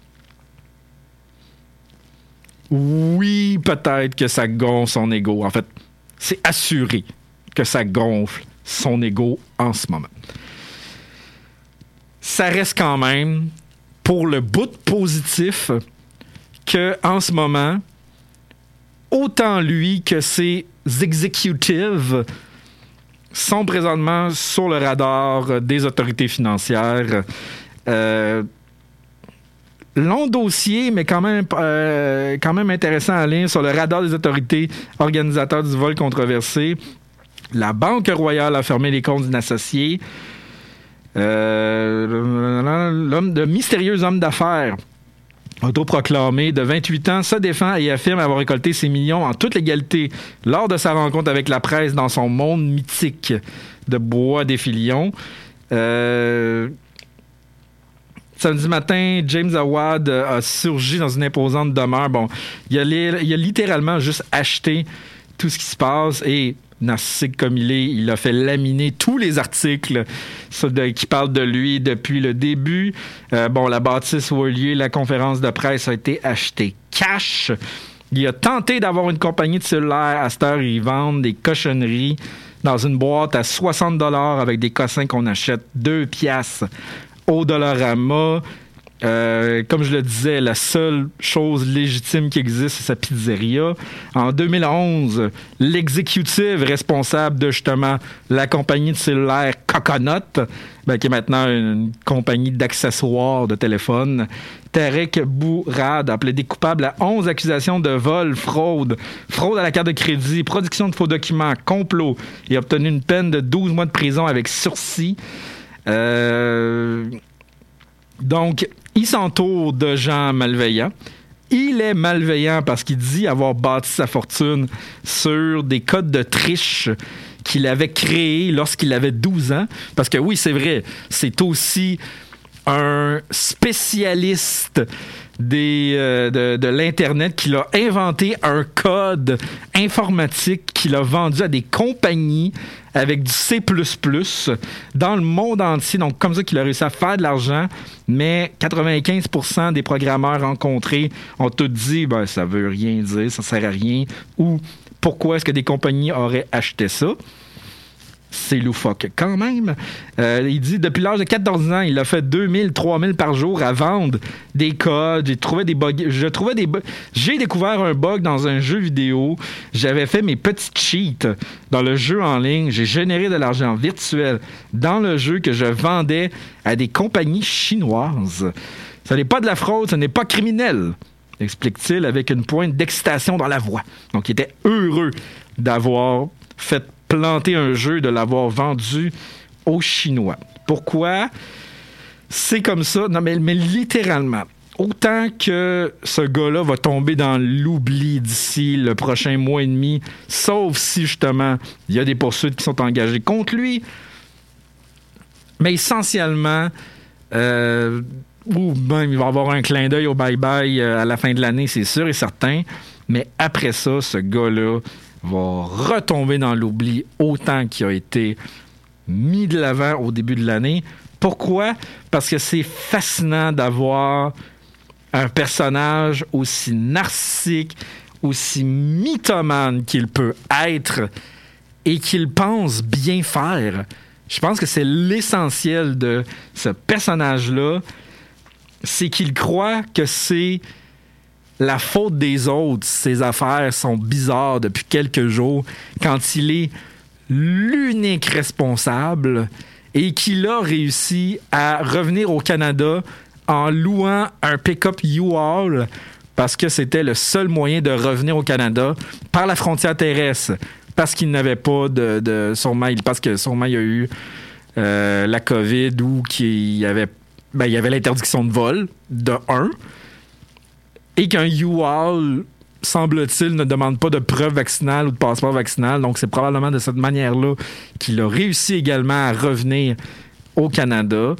oui, peut-être que ça gonfle son ego. En fait, c'est assuré que ça gonfle son ego en ce moment. Ça reste quand même, pour le bout positif, que en ce moment, autant lui que ses executives sont présentement sur le radar des autorités financières. Euh, long dossier, mais quand même, euh, quand même intéressant à lire, sur le radar des autorités organisateurs du vol controversé. La Banque Royale a fermé les comptes d'une associée. Euh, l'homme, de mystérieux homme d'affaires autoproclamé de vingt-huit ans se défend et affirme avoir récolté ses millions en toute légalité lors de sa rencontre avec la presse dans son monde mythique de Bois-des-Filions. Euh, samedi matin, James Awad a surgi dans une imposante demeure. Bon, il a, il a littéralement juste acheté tout ce qui se passe et, narcissique comme il est, il a fait laminer tous les articles de, qui parlent de lui depuis le début. Euh, bon, la bâtisse où a eu lieu la conférence de presse a été achetée cash. Il a tenté d'avoir une compagnie de cellulaire. À cette heure, ils vendent des cochonneries dans une boîte à soixante dollars avec des cossins qu'on achète deux piastres au Dollarama. Euh, comme je le disais, la seule chose légitime qui existe, c'est sa pizzeria. En deux mille onze, l'exécutive responsable de justement la compagnie de cellulaire Coconut, ben, qui est maintenant une compagnie d'accessoires de téléphone, Tarek Bourad, a plaidé coupable à onze accusations de vol, fraude, fraude à la carte de crédit, production de faux documents, complot. Il a obtenu une peine de douze mois de prison avec sursis. Euh... Donc, il s'entoure de gens malveillants. Il est malveillant parce qu'il dit avoir bâti sa fortune sur des codes de triche qu'il avait créés lorsqu'il avait douze ans. Parce que oui, c'est vrai, c'est aussi un spécialiste des, euh, de, de l'Internet qui a inventé un code informatique qu'il a vendu à des compagnies avec du C plus plus dans le monde entier. Donc, comme ça qu'il a réussi à faire de l'argent, mais quatre-vingt-quinze pour cent des programmeurs rencontrés ont tout dit ben, « ça veut rien dire, ça sert à rien » ou « pourquoi est-ce que des compagnies auraient acheté ça ?» C'est loufoque quand même. Euh, il dit depuis l'âge de quatorze ans, il a fait deux mille, trois mille par jour à vendre des codes. J'ai trouvé des bugs. Je trouvais des bu- J'ai découvert un bug dans un jeu vidéo. J'avais fait mes petits cheats dans le jeu en ligne. J'ai généré de l'argent virtuel dans le jeu que je vendais à des compagnies chinoises. Ce n'est pas de la fraude, ce n'est pas criminel, explique-t-il avec une pointe d'excitation dans la voix. Donc, il était heureux d'avoir fait planter un jeu, de l'avoir vendu aux Chinois. Pourquoi? C'est comme ça. Non, mais, mais littéralement, autant que ce gars-là va tomber dans l'oubli d'ici le prochain mois et demi, sauf si, justement, il y a des poursuites qui sont engagées contre lui, mais essentiellement, euh, ou même il va y avoir un clin d'œil au bye-bye à la fin de l'année, c'est sûr et certain, mais après ça, ce gars-là va retomber dans l'oubli autant qu'il a été mis de l'avant au début de l'année. Pourquoi? Parce que c'est fascinant d'avoir un personnage aussi narcissique, aussi mythomane qu'il peut être et qu'il pense bien faire. Je pense que c'est l'essentiel de ce personnage-là, c'est qu'il croit que c'est la faute des autres. Ses affaires sont bizarres depuis quelques jours quand il est l'unique responsable et qu'il a réussi à revenir au Canada en louant un pick-up U-Haul parce que c'était le seul moyen de revenir au Canada par la frontière terrestre. Parce qu'il n'avait pas de... de sûrement, parce que sûrement il y a eu euh, la COVID ou qu'il y avait, ben, il y avait l'interdiction de vol, de un, et qu'un U-Haul, semble-t-il, ne demande pas de preuve vaccinale ou de passeport vaccinal. Donc, c'est probablement de cette manière-là qu'il a réussi également à revenir au Canada.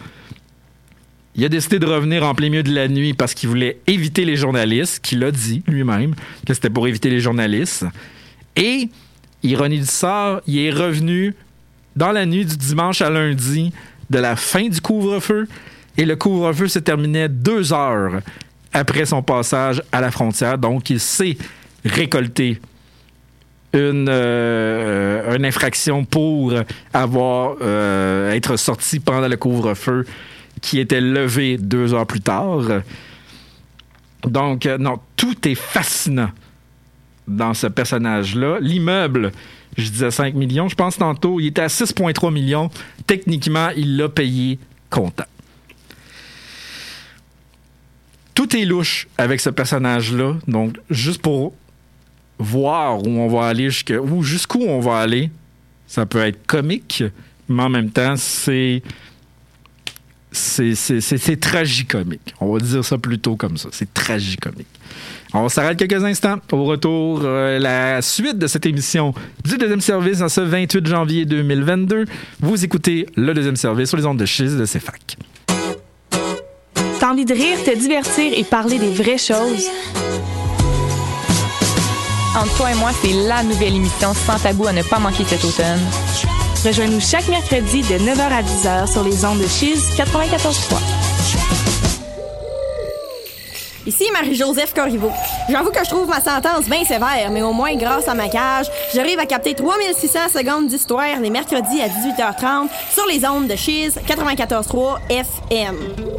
Il a décidé de revenir en plein milieu de la nuit parce qu'il voulait éviter les journalistes, qu'il a dit lui-même que c'était pour éviter les journalistes. Et, ironie du sort, il est revenu dans la nuit du dimanche à lundi de la fin du couvre-feu. Et le couvre-feu se terminait deux heures après son passage à la frontière. Donc, il s'est récolté une, euh, une infraction pour avoir euh, être sorti pendant le couvre-feu qui était levé deux heures plus tard. Donc, euh, non, tout est fascinant dans ce personnage-là. L'immeuble, je disais cinq millions, je pense tantôt, il était à six virgule trois millions. Techniquement, il l'a payé comptant. Tout est louche avec ce personnage-là. Donc, juste pour voir où on va aller, jusqu'à, ou jusqu'où on va aller, ça peut être comique, mais en même temps, c'est... C'est, c'est, c'est, c'est tragicomique. On va dire ça plutôt comme ça. C'est tragicomique. On s'arrête quelques instants. Au retour, euh, la suite de cette émission du deuxième service en ce vingt-huit janvier deux mille vingt-deux. Vous écoutez le deuxième service sur les ondes de Chiz de C F A C. T'as envie de rire, te divertir et parler des vraies choses? Entre toi et moi, c'est la nouvelle émission sans tabou à ne pas manquer cet automne. Rejoins-nous chaque mercredi de neuf heures à dix heures sur les ondes de Chiz quatre-vingt-quatorze trois. Ici Marie-Joseph Corriveau. J'avoue que je trouve ma sentence bien sévère, mais au moins, grâce à ma cage, j'arrive à capter trois mille six cents secondes d'histoire les mercredis à dix-huit heures trente sur les ondes de Chiz quatre-vingt-quatorze trois F M.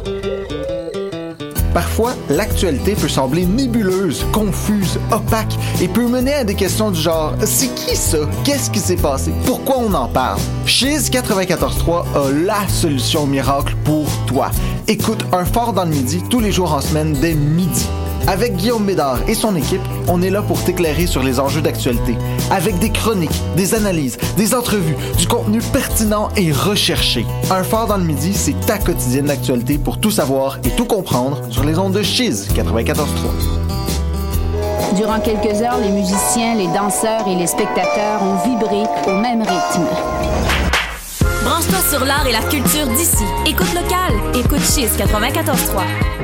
Parfois, l'actualité peut sembler nébuleuse, confuse, opaque et peut mener à des questions du genre « C'est qui ça? Qu'est-ce qui s'est passé? Pourquoi on en parle? » Chiz quatre-vingt-quatorze trois a la solution miracle pour toi. Écoute Un Fort dans le Midi tous les jours en semaine dès midi. Avec Guillaume Bédard et son équipe, on est là pour t'éclairer sur les enjeux d'actualité. Avec des chroniques, des analyses, des entrevues, du contenu pertinent et recherché. Un Fort dans le Midi, c'est ta quotidienne d'actualité pour tout savoir et tout comprendre sur les ondes de Chiz quatre-vingt-quatorze trois. Durant quelques heures, les musiciens, les danseurs et les spectateurs ont vibré au même rythme. Branche-toi sur l'art et la culture d'ici. Écoute local. Écoute Chiz quatre-vingt-quatorze trois.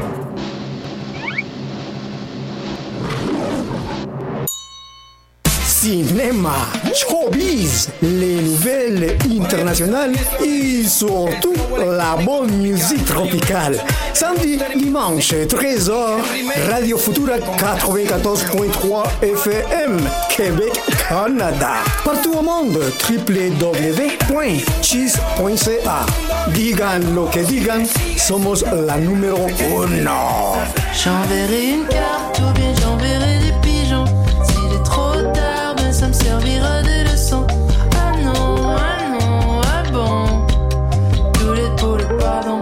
Cinéma, showbiz, les nouvelles internationales et surtout la bonne musique tropicale. Samedi, dimanche, treize heures, Radio Futura quatre-vingt-quatorze virgule trois F M, Québec, Canada. Partout au monde, w w w point chiz point c a. Digan lo que digan, somos la numéro uno. J'enverrai une carte ou bien j'enverrai des pigeons. S'il est trop tard, ben ça me servira de leçon. Ah non, ah non, ah bon. Tous les pour le pardon.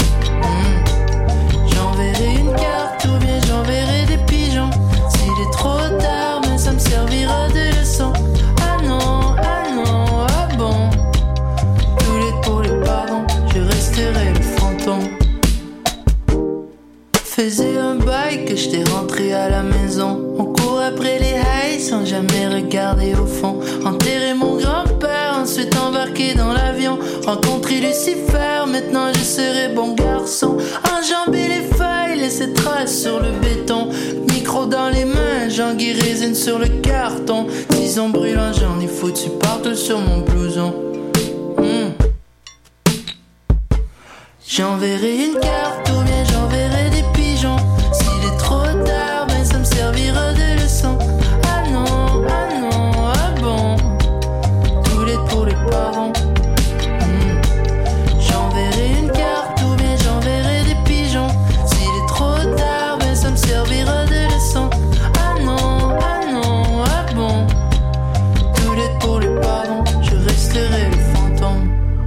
Mmh. J'enverrai une carte ou bien j'enverrai des pigeons. S'il est trop tard, ben ça me servira de leçon. Ah non, ah non, ah bon. Tous les pour le pardon, je resterai le fantôme. faisait un bail que j'étais rentré à la maison. On court après les highs sans jamais regarder au fond. Enterrer mon grand-père, ensuite embarquer dans l'avion. Rencontrer Lucifer, maintenant je serai bon garçon. Enjamber les failles, laisser traces sur le béton. Micro dans les mains, Jean-Guy résine sur le carton. Tison brûlant, j'en ai foutu partout sur mon blouson. mm. J'enverrai une carte ou bien j'enverrai des pigeons. S'il est trop tard, ben ça me servira de leçon. Ah non, ah non, ah bon. Tout l'aide pour les parents. mm. J'enverrai une carte ou bien j'enverrai des pigeons. S'il est trop tard, ben ça me servira de leçon. Ah non, ah non, ah bon. Tout l'aide pour les parents, je resterai le fantôme.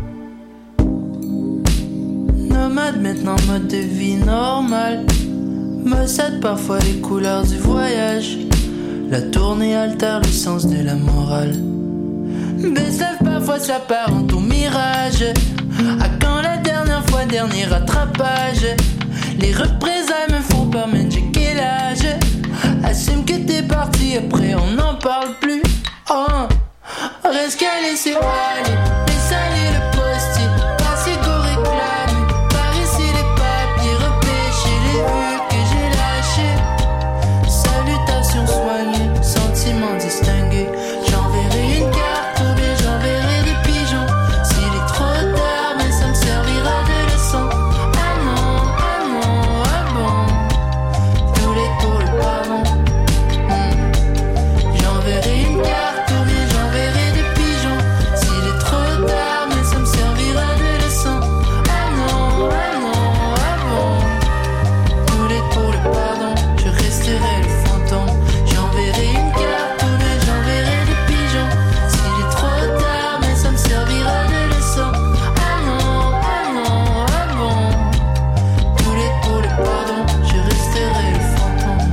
Nomade maintenant, mode de vie normal. Mossade parfois les couleurs du voyage. La tournée altère le sens de la morale. Bessève parfois s'apparente au mirage. À quand la dernière fois, dernier rattrapage? Les représailles me font peur, mais j'ai quel âge? Assume que t'es parti, après on n'en parle plus. Oh, reste qu'à laisser aller. Laisse aller le postier, pas si go réclame. Par ici les papiers, repêcher les vues que j'ai lâchées. Salutations soignées, sentiments distingués. J'enverrai une carte ou bien j'enverrai des pigeons. S'il est trop tard, mais ça me servira de leçon. Ah non, ah non, ah bon. Tous les pour le pardon. mm. J'enverrai une carte ou bien j'enverrai des pigeons. S'il est trop tard, mais ça me servira de leçon. Ah non, ah non, ah bon. Tous les pour le pardon, je resterai le fantôme. J'enverrai une carte ou bien j'enverrai des pigeons. S'il est trop tard, mais ça me servira de leçon. Ah non, ah non, ah bon. Tous les pour le pardon, je resterai le fantôme.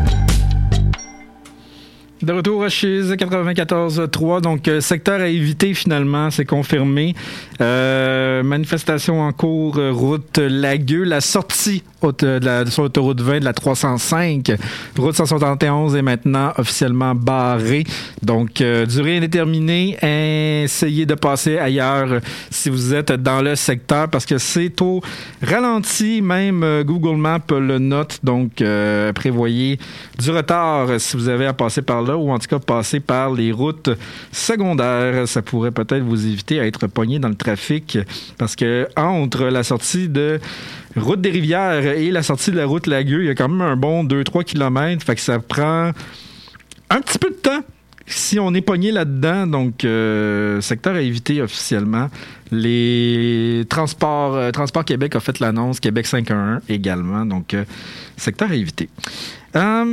De retour à Chiz quatre-vingt-quatorze trois, donc euh, secteur à éviter finalement, c'est confirmé. Euh, manifestation en cours, euh, route Lagueux, la sortie haute, de la, sur l'autoroute vingt de la trois cent cinq, route cent soixante et onze est maintenant officiellement barrée. Donc, euh, durée indéterminée, essayez de passer ailleurs euh, si vous êtes dans le secteur parce que c'est au ralenti, même euh, Google Maps le note, donc euh, prévoyez du retard euh, si vous avez à passer par là ou en tout cas passer par les routes secondaires. Ça pourrait peut-être vous éviter à être pogné dans le trafic parce que entre la sortie de route des Rivières et la sortie de la route Lagueux, il y a quand même un bon deux à trois kilomètres. Fait que ça prend un petit peu de temps si on est pogné là-dedans. Donc, euh, secteur à éviter officiellement. Les transports, euh, Transport Québec a fait l'annonce, Québec cinq un un également. Donc, euh, secteur à éviter. Euh,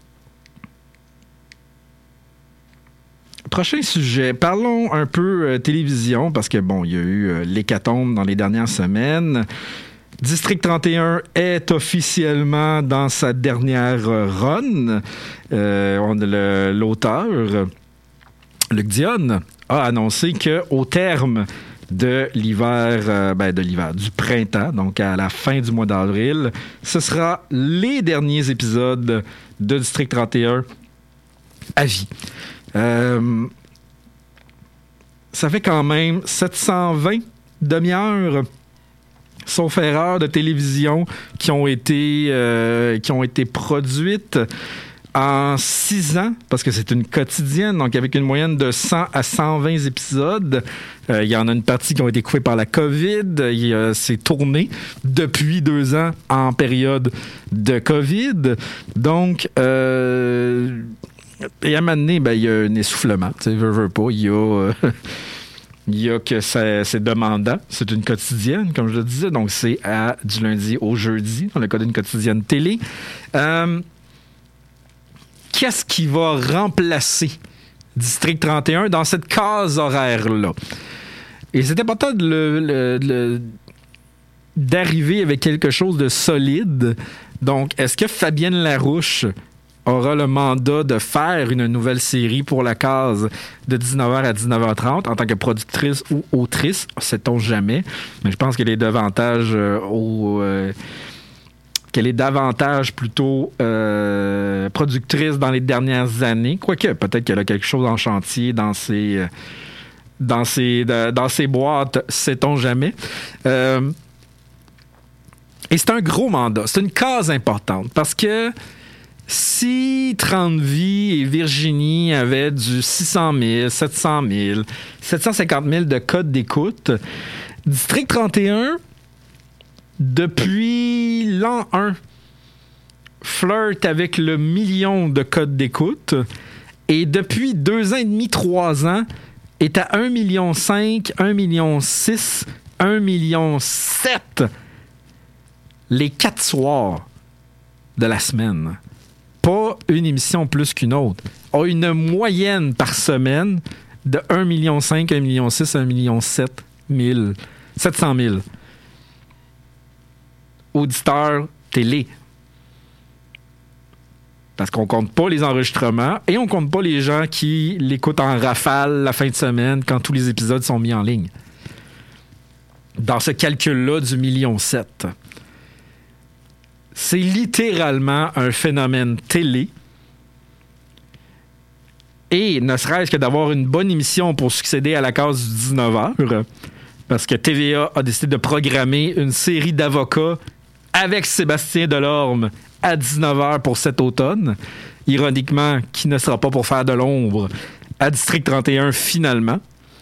Prochain sujet. Parlons un peu euh, télévision parce que, bon, il y a eu euh, l'hécatombe dans les dernières semaines. District trente et un est officiellement dans sa dernière run. Euh, on, le, l'auteur, Luc Dionne, a annoncé qu'au terme de l'hiver, euh, ben de l'hiver, du printemps, donc à la fin du mois d'avril, ce sera les derniers épisodes de District trente et un à vie. Euh, ça fait quand même sept cent vingt demi-heures, sauf erreur, de télévision qui ont été, euh, qui ont été produites en six ans, parce que c'est une quotidienne, donc avec une moyenne de cent à cent vingt épisodes. Euh, il y en a une partie qui ont été coupées par la COVID. Il, euh, c'est tourné depuis deux ans en période de COVID. Donc, euh, et à un moment donné, ben, il y a un essoufflement. Tu sais, veux, veux pas, il y a... Euh, Il y a que c'est, c'est demandant. C'est une quotidienne, comme je le disais. Donc, c'est à, du lundi au jeudi, dans le cas d'une quotidienne télé. Euh, qu'est-ce qui va remplacer District trente et un dans cette case horaire-là? Et c'est important de le, le, le, d'arriver avec quelque chose de solide. Donc, est-ce que Fabienne Larouche aura le mandat de faire une nouvelle série pour la case de dix-neuf heures à dix-neuf heures trente en tant que productrice ou autrice, sait-on jamais. Mais je pense qu'elle est davantage euh, au... Euh, qu'elle est davantage plutôt euh, productrice dans les dernières années. Quoique, peut-être qu'elle a quelque chose en chantier dans ses, dans ses, dans ses boîtes, sait-on jamais. Euh, et c'est un gros mandat. C'est une case importante parce que si trente Vie et Virginie avaient du six cent mille, sept cent mille, sept cent cinquante mille de codes d'écoute, District trente et un, depuis l'an un, flirte avec le million de codes d'écoute et depuis deux ans et demi, trois ans, est à un virgule cinq million, un virgule six million, un virgule sept million les quatre soirs de la semaine. Pas une émission plus qu'une autre. A une moyenne par semaine de un virgule cinq million, un virgule six million, un virgule sept million, sept cent mille auditeurs télé. Parce qu'on compte pas les enregistrements et on compte pas les gens qui l'écoutent en rafale la fin de semaine quand tous les épisodes sont mis en ligne. Dans ce calcul-là du million sept. C'est littéralement un phénomène télé. Et ne serait-ce que d'avoir une bonne émission pour succéder à la case du dix-neuf heures, parce que T V A a décidé de programmer une série d'avocats avec Sébastien Delorme à dix-neuf heures pour cet automne. Ironiquement, qui ne sera pas pour faire de l'ombre à District trente et un finalement.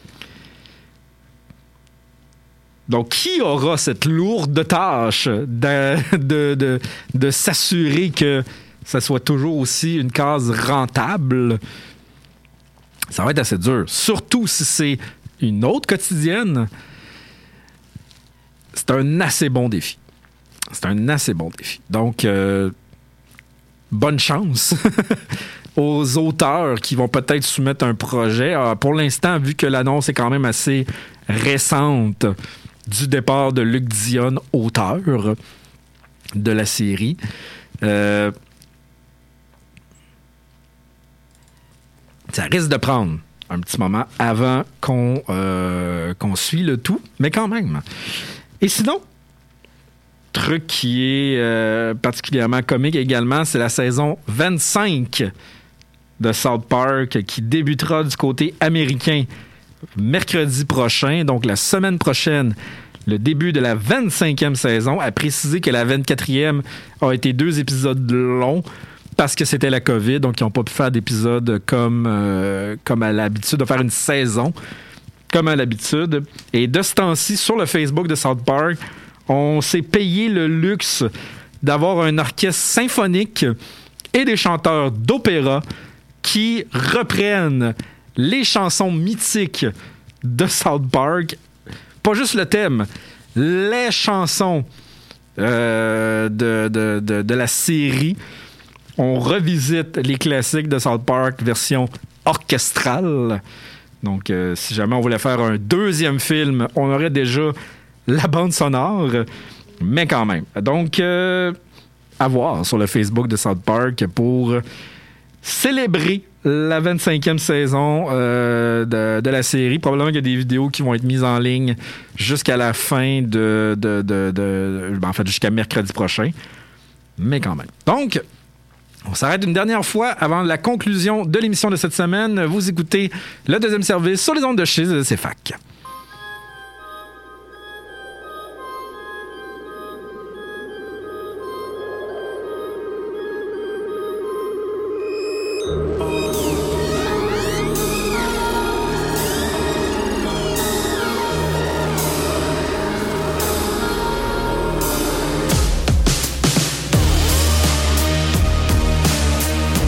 Donc, qui aura cette lourde tâche de, de, de, de s'assurer que ça soit toujours aussi une case rentable? Ça va être assez dur. Surtout si c'est une autre quotidienne. C'est un assez bon défi. C'est un assez bon défi. Donc, euh, bonne chance aux auteurs qui vont peut-être soumettre un projet. Alors, pour l'instant, vu que l'annonce est quand même assez récente du départ de Luc Dionne, auteur de la série, euh, ça risque de prendre un petit moment avant qu'on, euh, qu'on suit le tout, mais quand même. Et sinon, truc qui est euh, particulièrement comique également, c'est la saison vingt-cinq de South Park qui débutera du côté américain mercredi prochain, donc la semaine prochaine, le début de la vingt-cinquième saison. À préciser que la vingt-quatrième a été deux épisodes longs parce que c'était la COVID, donc ils n'ont pas pu faire d'épisodes comme, euh, comme à l'habitude, de faire une saison comme à l'habitude. Et de ce temps-ci, sur le Facebook de South Park, on s'est payé le luxe d'avoir un orchestre symphonique et des chanteurs d'opéra qui reprennent les chansons mythiques de South Park. Pas juste le thème, les chansons euh, de, de, de, de la série. On revisite les classiques de South Park version orchestrale. Donc, euh, si jamais on voulait faire un deuxième film, on aurait déjà la bande sonore, mais quand même. Donc, euh, à voir sur le Facebook de South Park pour célébrer la vingt-cinquième saison euh, de, de la série. Probablement qu'il y a des vidéos qui vont être mises en ligne jusqu'à la fin de... de, de, de en fait, jusqu'à mercredi prochain. Mais quand même. Donc, on s'arrête une dernière fois avant la conclusion de l'émission de cette semaine. Vous écoutez le deuxième service sur les ondes de chez C F A C.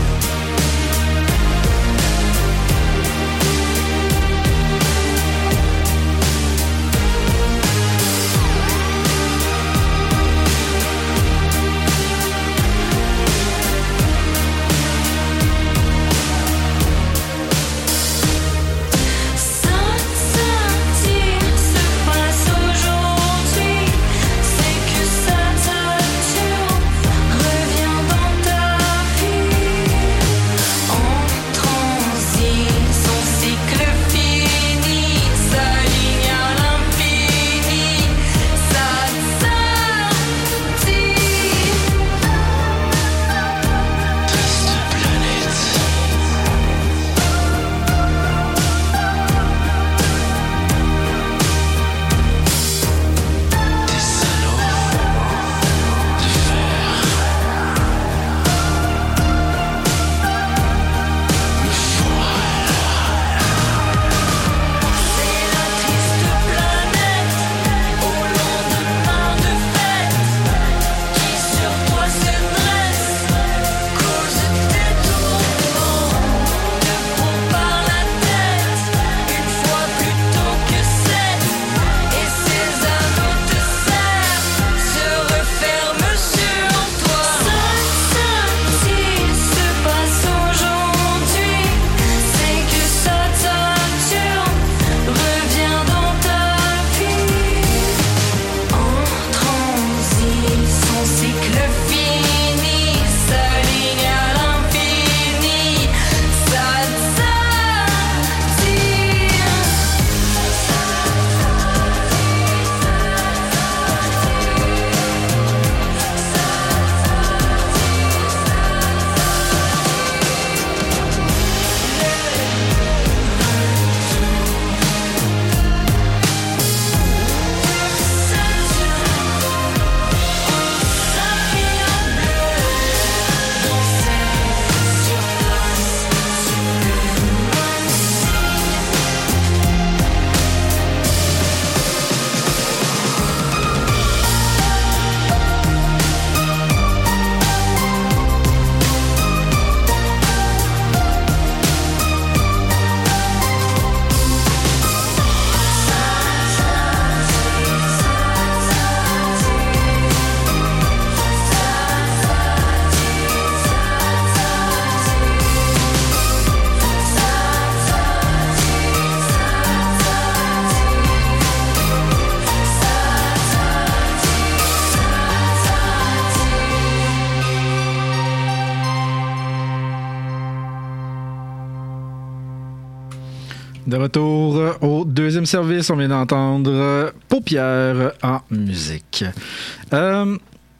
We'll be right back. De retour au deuxième service, on vient d'entendre Paupières en musique. Euh,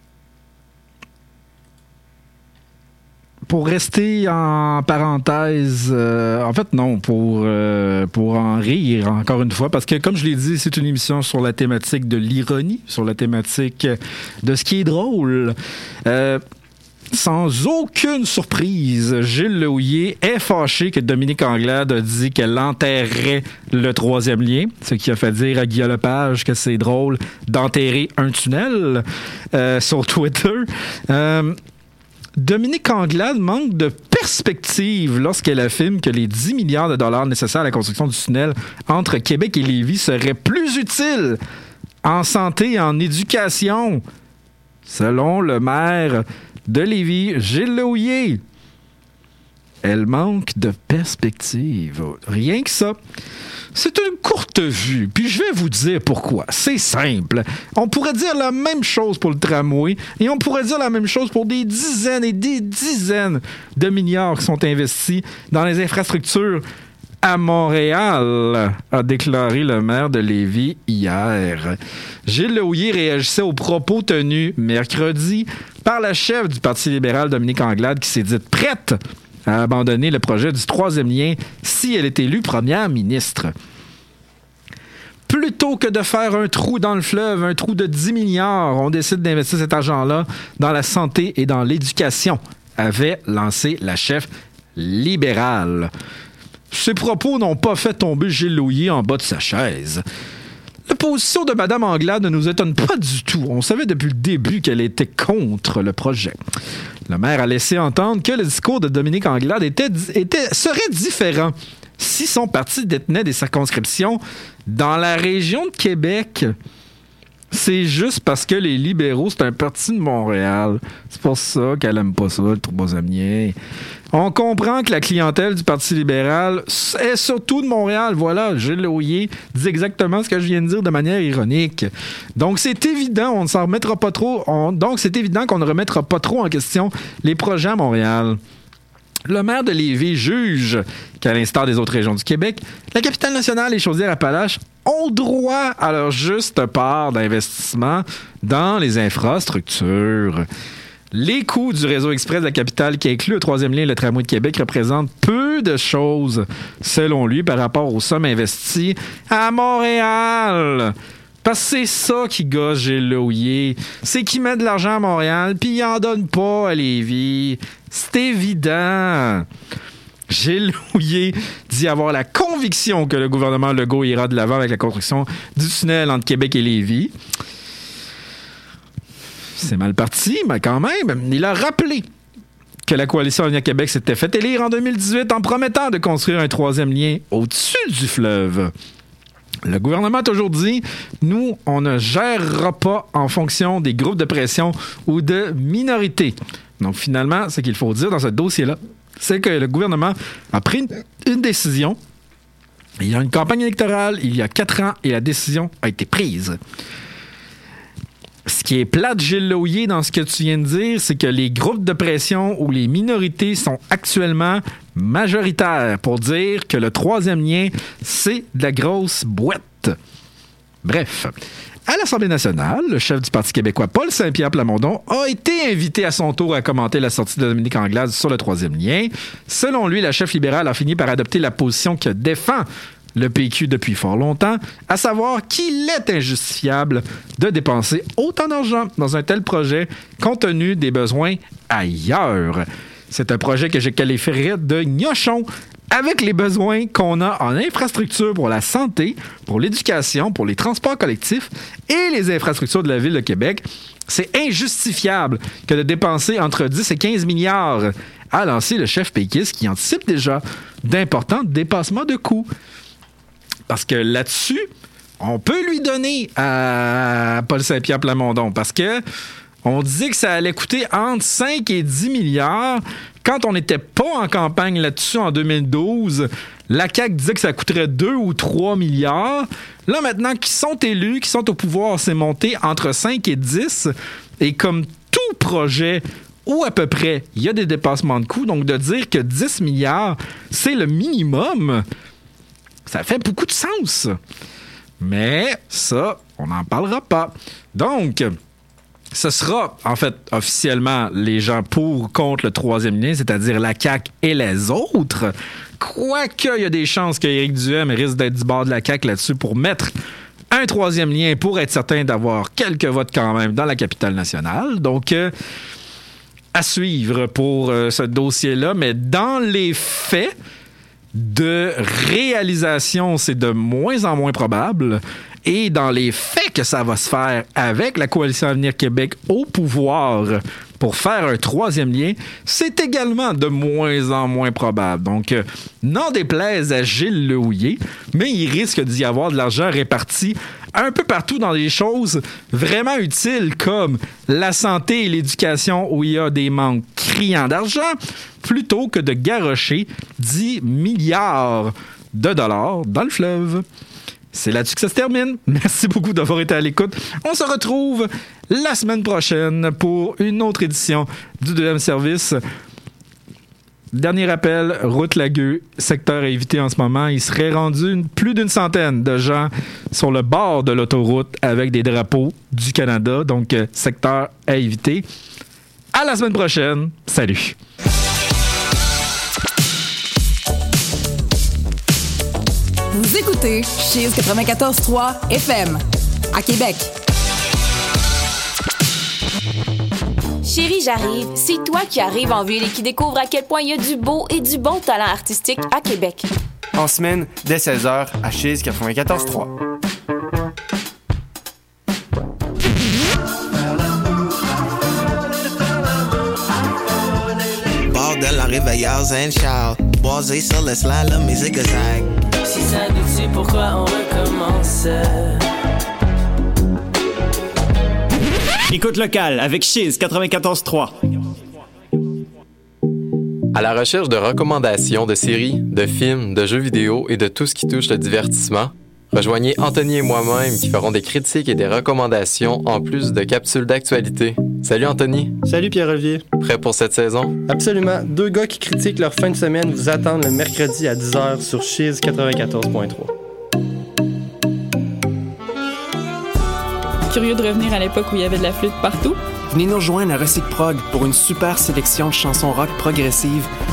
pour rester en parenthèse, euh, en fait non, pour, euh, pour en rire encore une fois, parce que comme je l'ai dit, c'est une émission sur la thématique de l'ironie, sur la thématique de ce qui est drôle. Euh, Sans aucune surprise, Gilles Lehouillier est fâché que Dominique Anglade a dit qu'elle enterrerait le troisième lien, ce qui a fait dire à Guillaume Lepage que c'est drôle d'enterrer un tunnel euh, sur Twitter. Euh, Dominique Anglade manque de perspective lorsqu'elle affirme que les dix milliards de dollars nécessaires à la construction du tunnel entre Québec et Lévis seraient plus utiles en santé et en éducation, selon le maire de Lévis, Gilles Lehouillier. Elle manque de perspective. Rien que ça. C'est une courte vue, puis je vais vous dire pourquoi. C'est simple. On pourrait dire la même chose pour le tramway, et on pourrait dire la même chose pour des dizaines et des dizaines de milliards qui sont investis dans les infrastructures à Montréal, a déclaré le maire de Lévis hier. Gilles Lehouillier réagissait aux propos tenus mercredi par la chef du Parti libéral, Dominique Anglade, qui s'est dite prête à abandonner le projet du troisième lien si elle est élue première ministre. Plutôt que de faire un trou dans le fleuve, un trou de dix milliards, on décide d'investir cet argent-là dans la santé et dans l'éducation, avait lancé la chef libérale. Ces propos n'ont pas fait tomber Gilles Lehouillier en bas de sa chaise. La position de Mme Anglade ne nous étonne pas du tout. On savait depuis le début qu'elle était contre le projet. Le maire a laissé entendre que le discours de Dominique Anglade était, était, serait différent si son parti détenait des circonscriptions dans la région de Québec. C'est juste parce que les libéraux, c'est un parti de Montréal. C'est pour ça qu'elle aime pas ça, le troisième lien. On comprend que la clientèle du Parti libéral est surtout de Montréal. Voilà, Gilles Lehouillier dit exactement ce que je viens de dire de manière ironique. Donc, c'est évident, on ne s'en remettra pas trop. On, donc, c'est évident qu'on ne remettra pas trop en question les projets à Montréal. Le maire de Lévis juge qu'à l'instar des autres régions du Québec, la capitale nationale et Chaudière-Appalaches ont droit à leur juste part d'investissement dans les infrastructures. Les coûts du réseau express de la capitale, qui inclut le troisième lien et le tramway de Québec, représentent peu de choses, selon lui, par rapport aux sommes investies à Montréal. Parce que c'est ça qui gosse Gilles Lehouillier. C'est qu'il met de l'argent à Montréal, puis il en donne pas à Lévis. C'est évident. Gilles Lehouillier dit avoir la conviction que le gouvernement Legault ira de l'avant avec la construction du tunnel entre Québec et Lévis. C'est mal parti, mais quand même, il a rappelé que la coalition Avenir Québec s'était fait élire en deux mille dix-huit en promettant de construire un troisième lien au-dessus du fleuve. Le gouvernement a toujours dit, nous, on ne gérera pas en fonction des groupes de pression ou de minorités. Donc finalement, ce qu'il faut dire dans ce dossier-là, c'est que le gouvernement a pris une, une décision. Il y a une campagne électorale, il y a quatre ans, et la décision a été prise. Ce qui est plate, Gilles Lehouillier, dans ce que tu viens de dire, c'est que les groupes de pression ou les minorités sont actuellement majoritaires pour dire que le troisième lien, c'est de la grosse boîte. Bref, à l'Assemblée nationale, le chef du Parti québécois, Paul Saint-Pierre Plamondon, a été invité à son tour à commenter la sortie de Dominique Anglade sur le troisième lien. Selon lui, la chef libérale a fini par adopter la position que défend le P Q depuis fort longtemps, à savoir qu'il est injustifiable de dépenser autant d'argent dans un tel projet compte tenu des besoins ailleurs. C'est un projet que je qualifierais de gnochon avec les besoins qu'on a en infrastructure pour la santé, pour l'éducation, pour les transports collectifs et les infrastructures de la Ville de Québec. C'est injustifiable que de dépenser entre dix et quinze milliards, a lancé le chef péquiste qui anticipe déjà d'importants dépassements de coûts. Parce que là-dessus, on peut lui donner à Paul Saint-Pierre Plamondon. Parce que on disait que ça allait coûter entre cinq et dix milliards. Quand on n'était pas en campagne là-dessus en deux mille douze, la C A Q disait que ça coûterait deux ou trois milliards. Là, maintenant qu'ils sont élus, qu'ils sont au pouvoir, c'est monté entre cinq et dix. Et comme tout projet, ou à peu près, il y a des dépassements de coûts. Donc, de dire que dix milliards, c'est le minimum, Ça fait beaucoup de sens. Mais ça, on n'en parlera pas. Donc, ce sera, en fait, officiellement, les gens pour ou contre le troisième lien, c'est-à-dire la C A Q et les autres. Quoique, il y a des chances qu'Éric Duhem risque d'être du bord de la C A Q là-dessus pour mettre un troisième lien pour être certain d'avoir quelques votes quand même dans la capitale nationale. Donc, euh, à suivre pour euh, ce dossier-là. Mais dans les faits de réalisation, c'est de moins en moins probable. Et dans les faits que ça va se faire avec la Coalition Avenir Québec au pouvoir pour faire un troisième lien, c'est également de moins en moins probable. Donc, euh, n'en déplaise à Gilles Lehouillier, mais il risque d'y avoir de l'argent réparti un peu partout dans des choses vraiment utiles comme la santé et l'éducation où il y a des manques criants d'argent, plutôt que de garrocher dix milliards de dollars dans le fleuve. C'est là-dessus que ça se termine. Merci beaucoup d'avoir été à l'écoute. On se retrouve la semaine prochaine pour une autre édition du deuxième service. Dernier rappel, route Lagueux, secteur à éviter en ce moment. Il serait rendu une, plus d'une centaine de gens sur le bord de l'autoroute avec des drapeaux du Canada. Donc, euh, secteur à éviter. À la semaine prochaine. Salut. Vous écoutez Chiz quatre-vingt-quatorze trois F M à Québec. Chérie, j'arrive. C'est toi qui arrive en ville et qui découvre à quel point il y a du beau et du bon talent artistique à Québec. En semaine, dès seize heures, à Chiz quatre-vingt-quatorze trois. Bord de la réveilleuse and shout. Boisé sur le slalom et zigzag. Si ça nous tue, pourquoi on recommence? Écoute locale avec Chiz quatre-vingt-quatorze trois. À la recherche de recommandations de séries, de films, de jeux vidéo et de tout ce qui touche le divertissement, rejoignez Anthony et moi-même qui feront des critiques et des recommandations en plus de capsules d'actualité. Salut Anthony. Salut Pierre-Olivier. Prêt pour cette saison? Absolument. Deux gars qui critiquent leur fin de semaine vous attendent le mercredi à dix heures sur Chiz quatre-vingt-quatorze trois. Curieux de revenir à l'époque où il y avait de la flûte partout? Venez nous rejoindre à Recyc Prog pour une super sélection de chansons rock progressives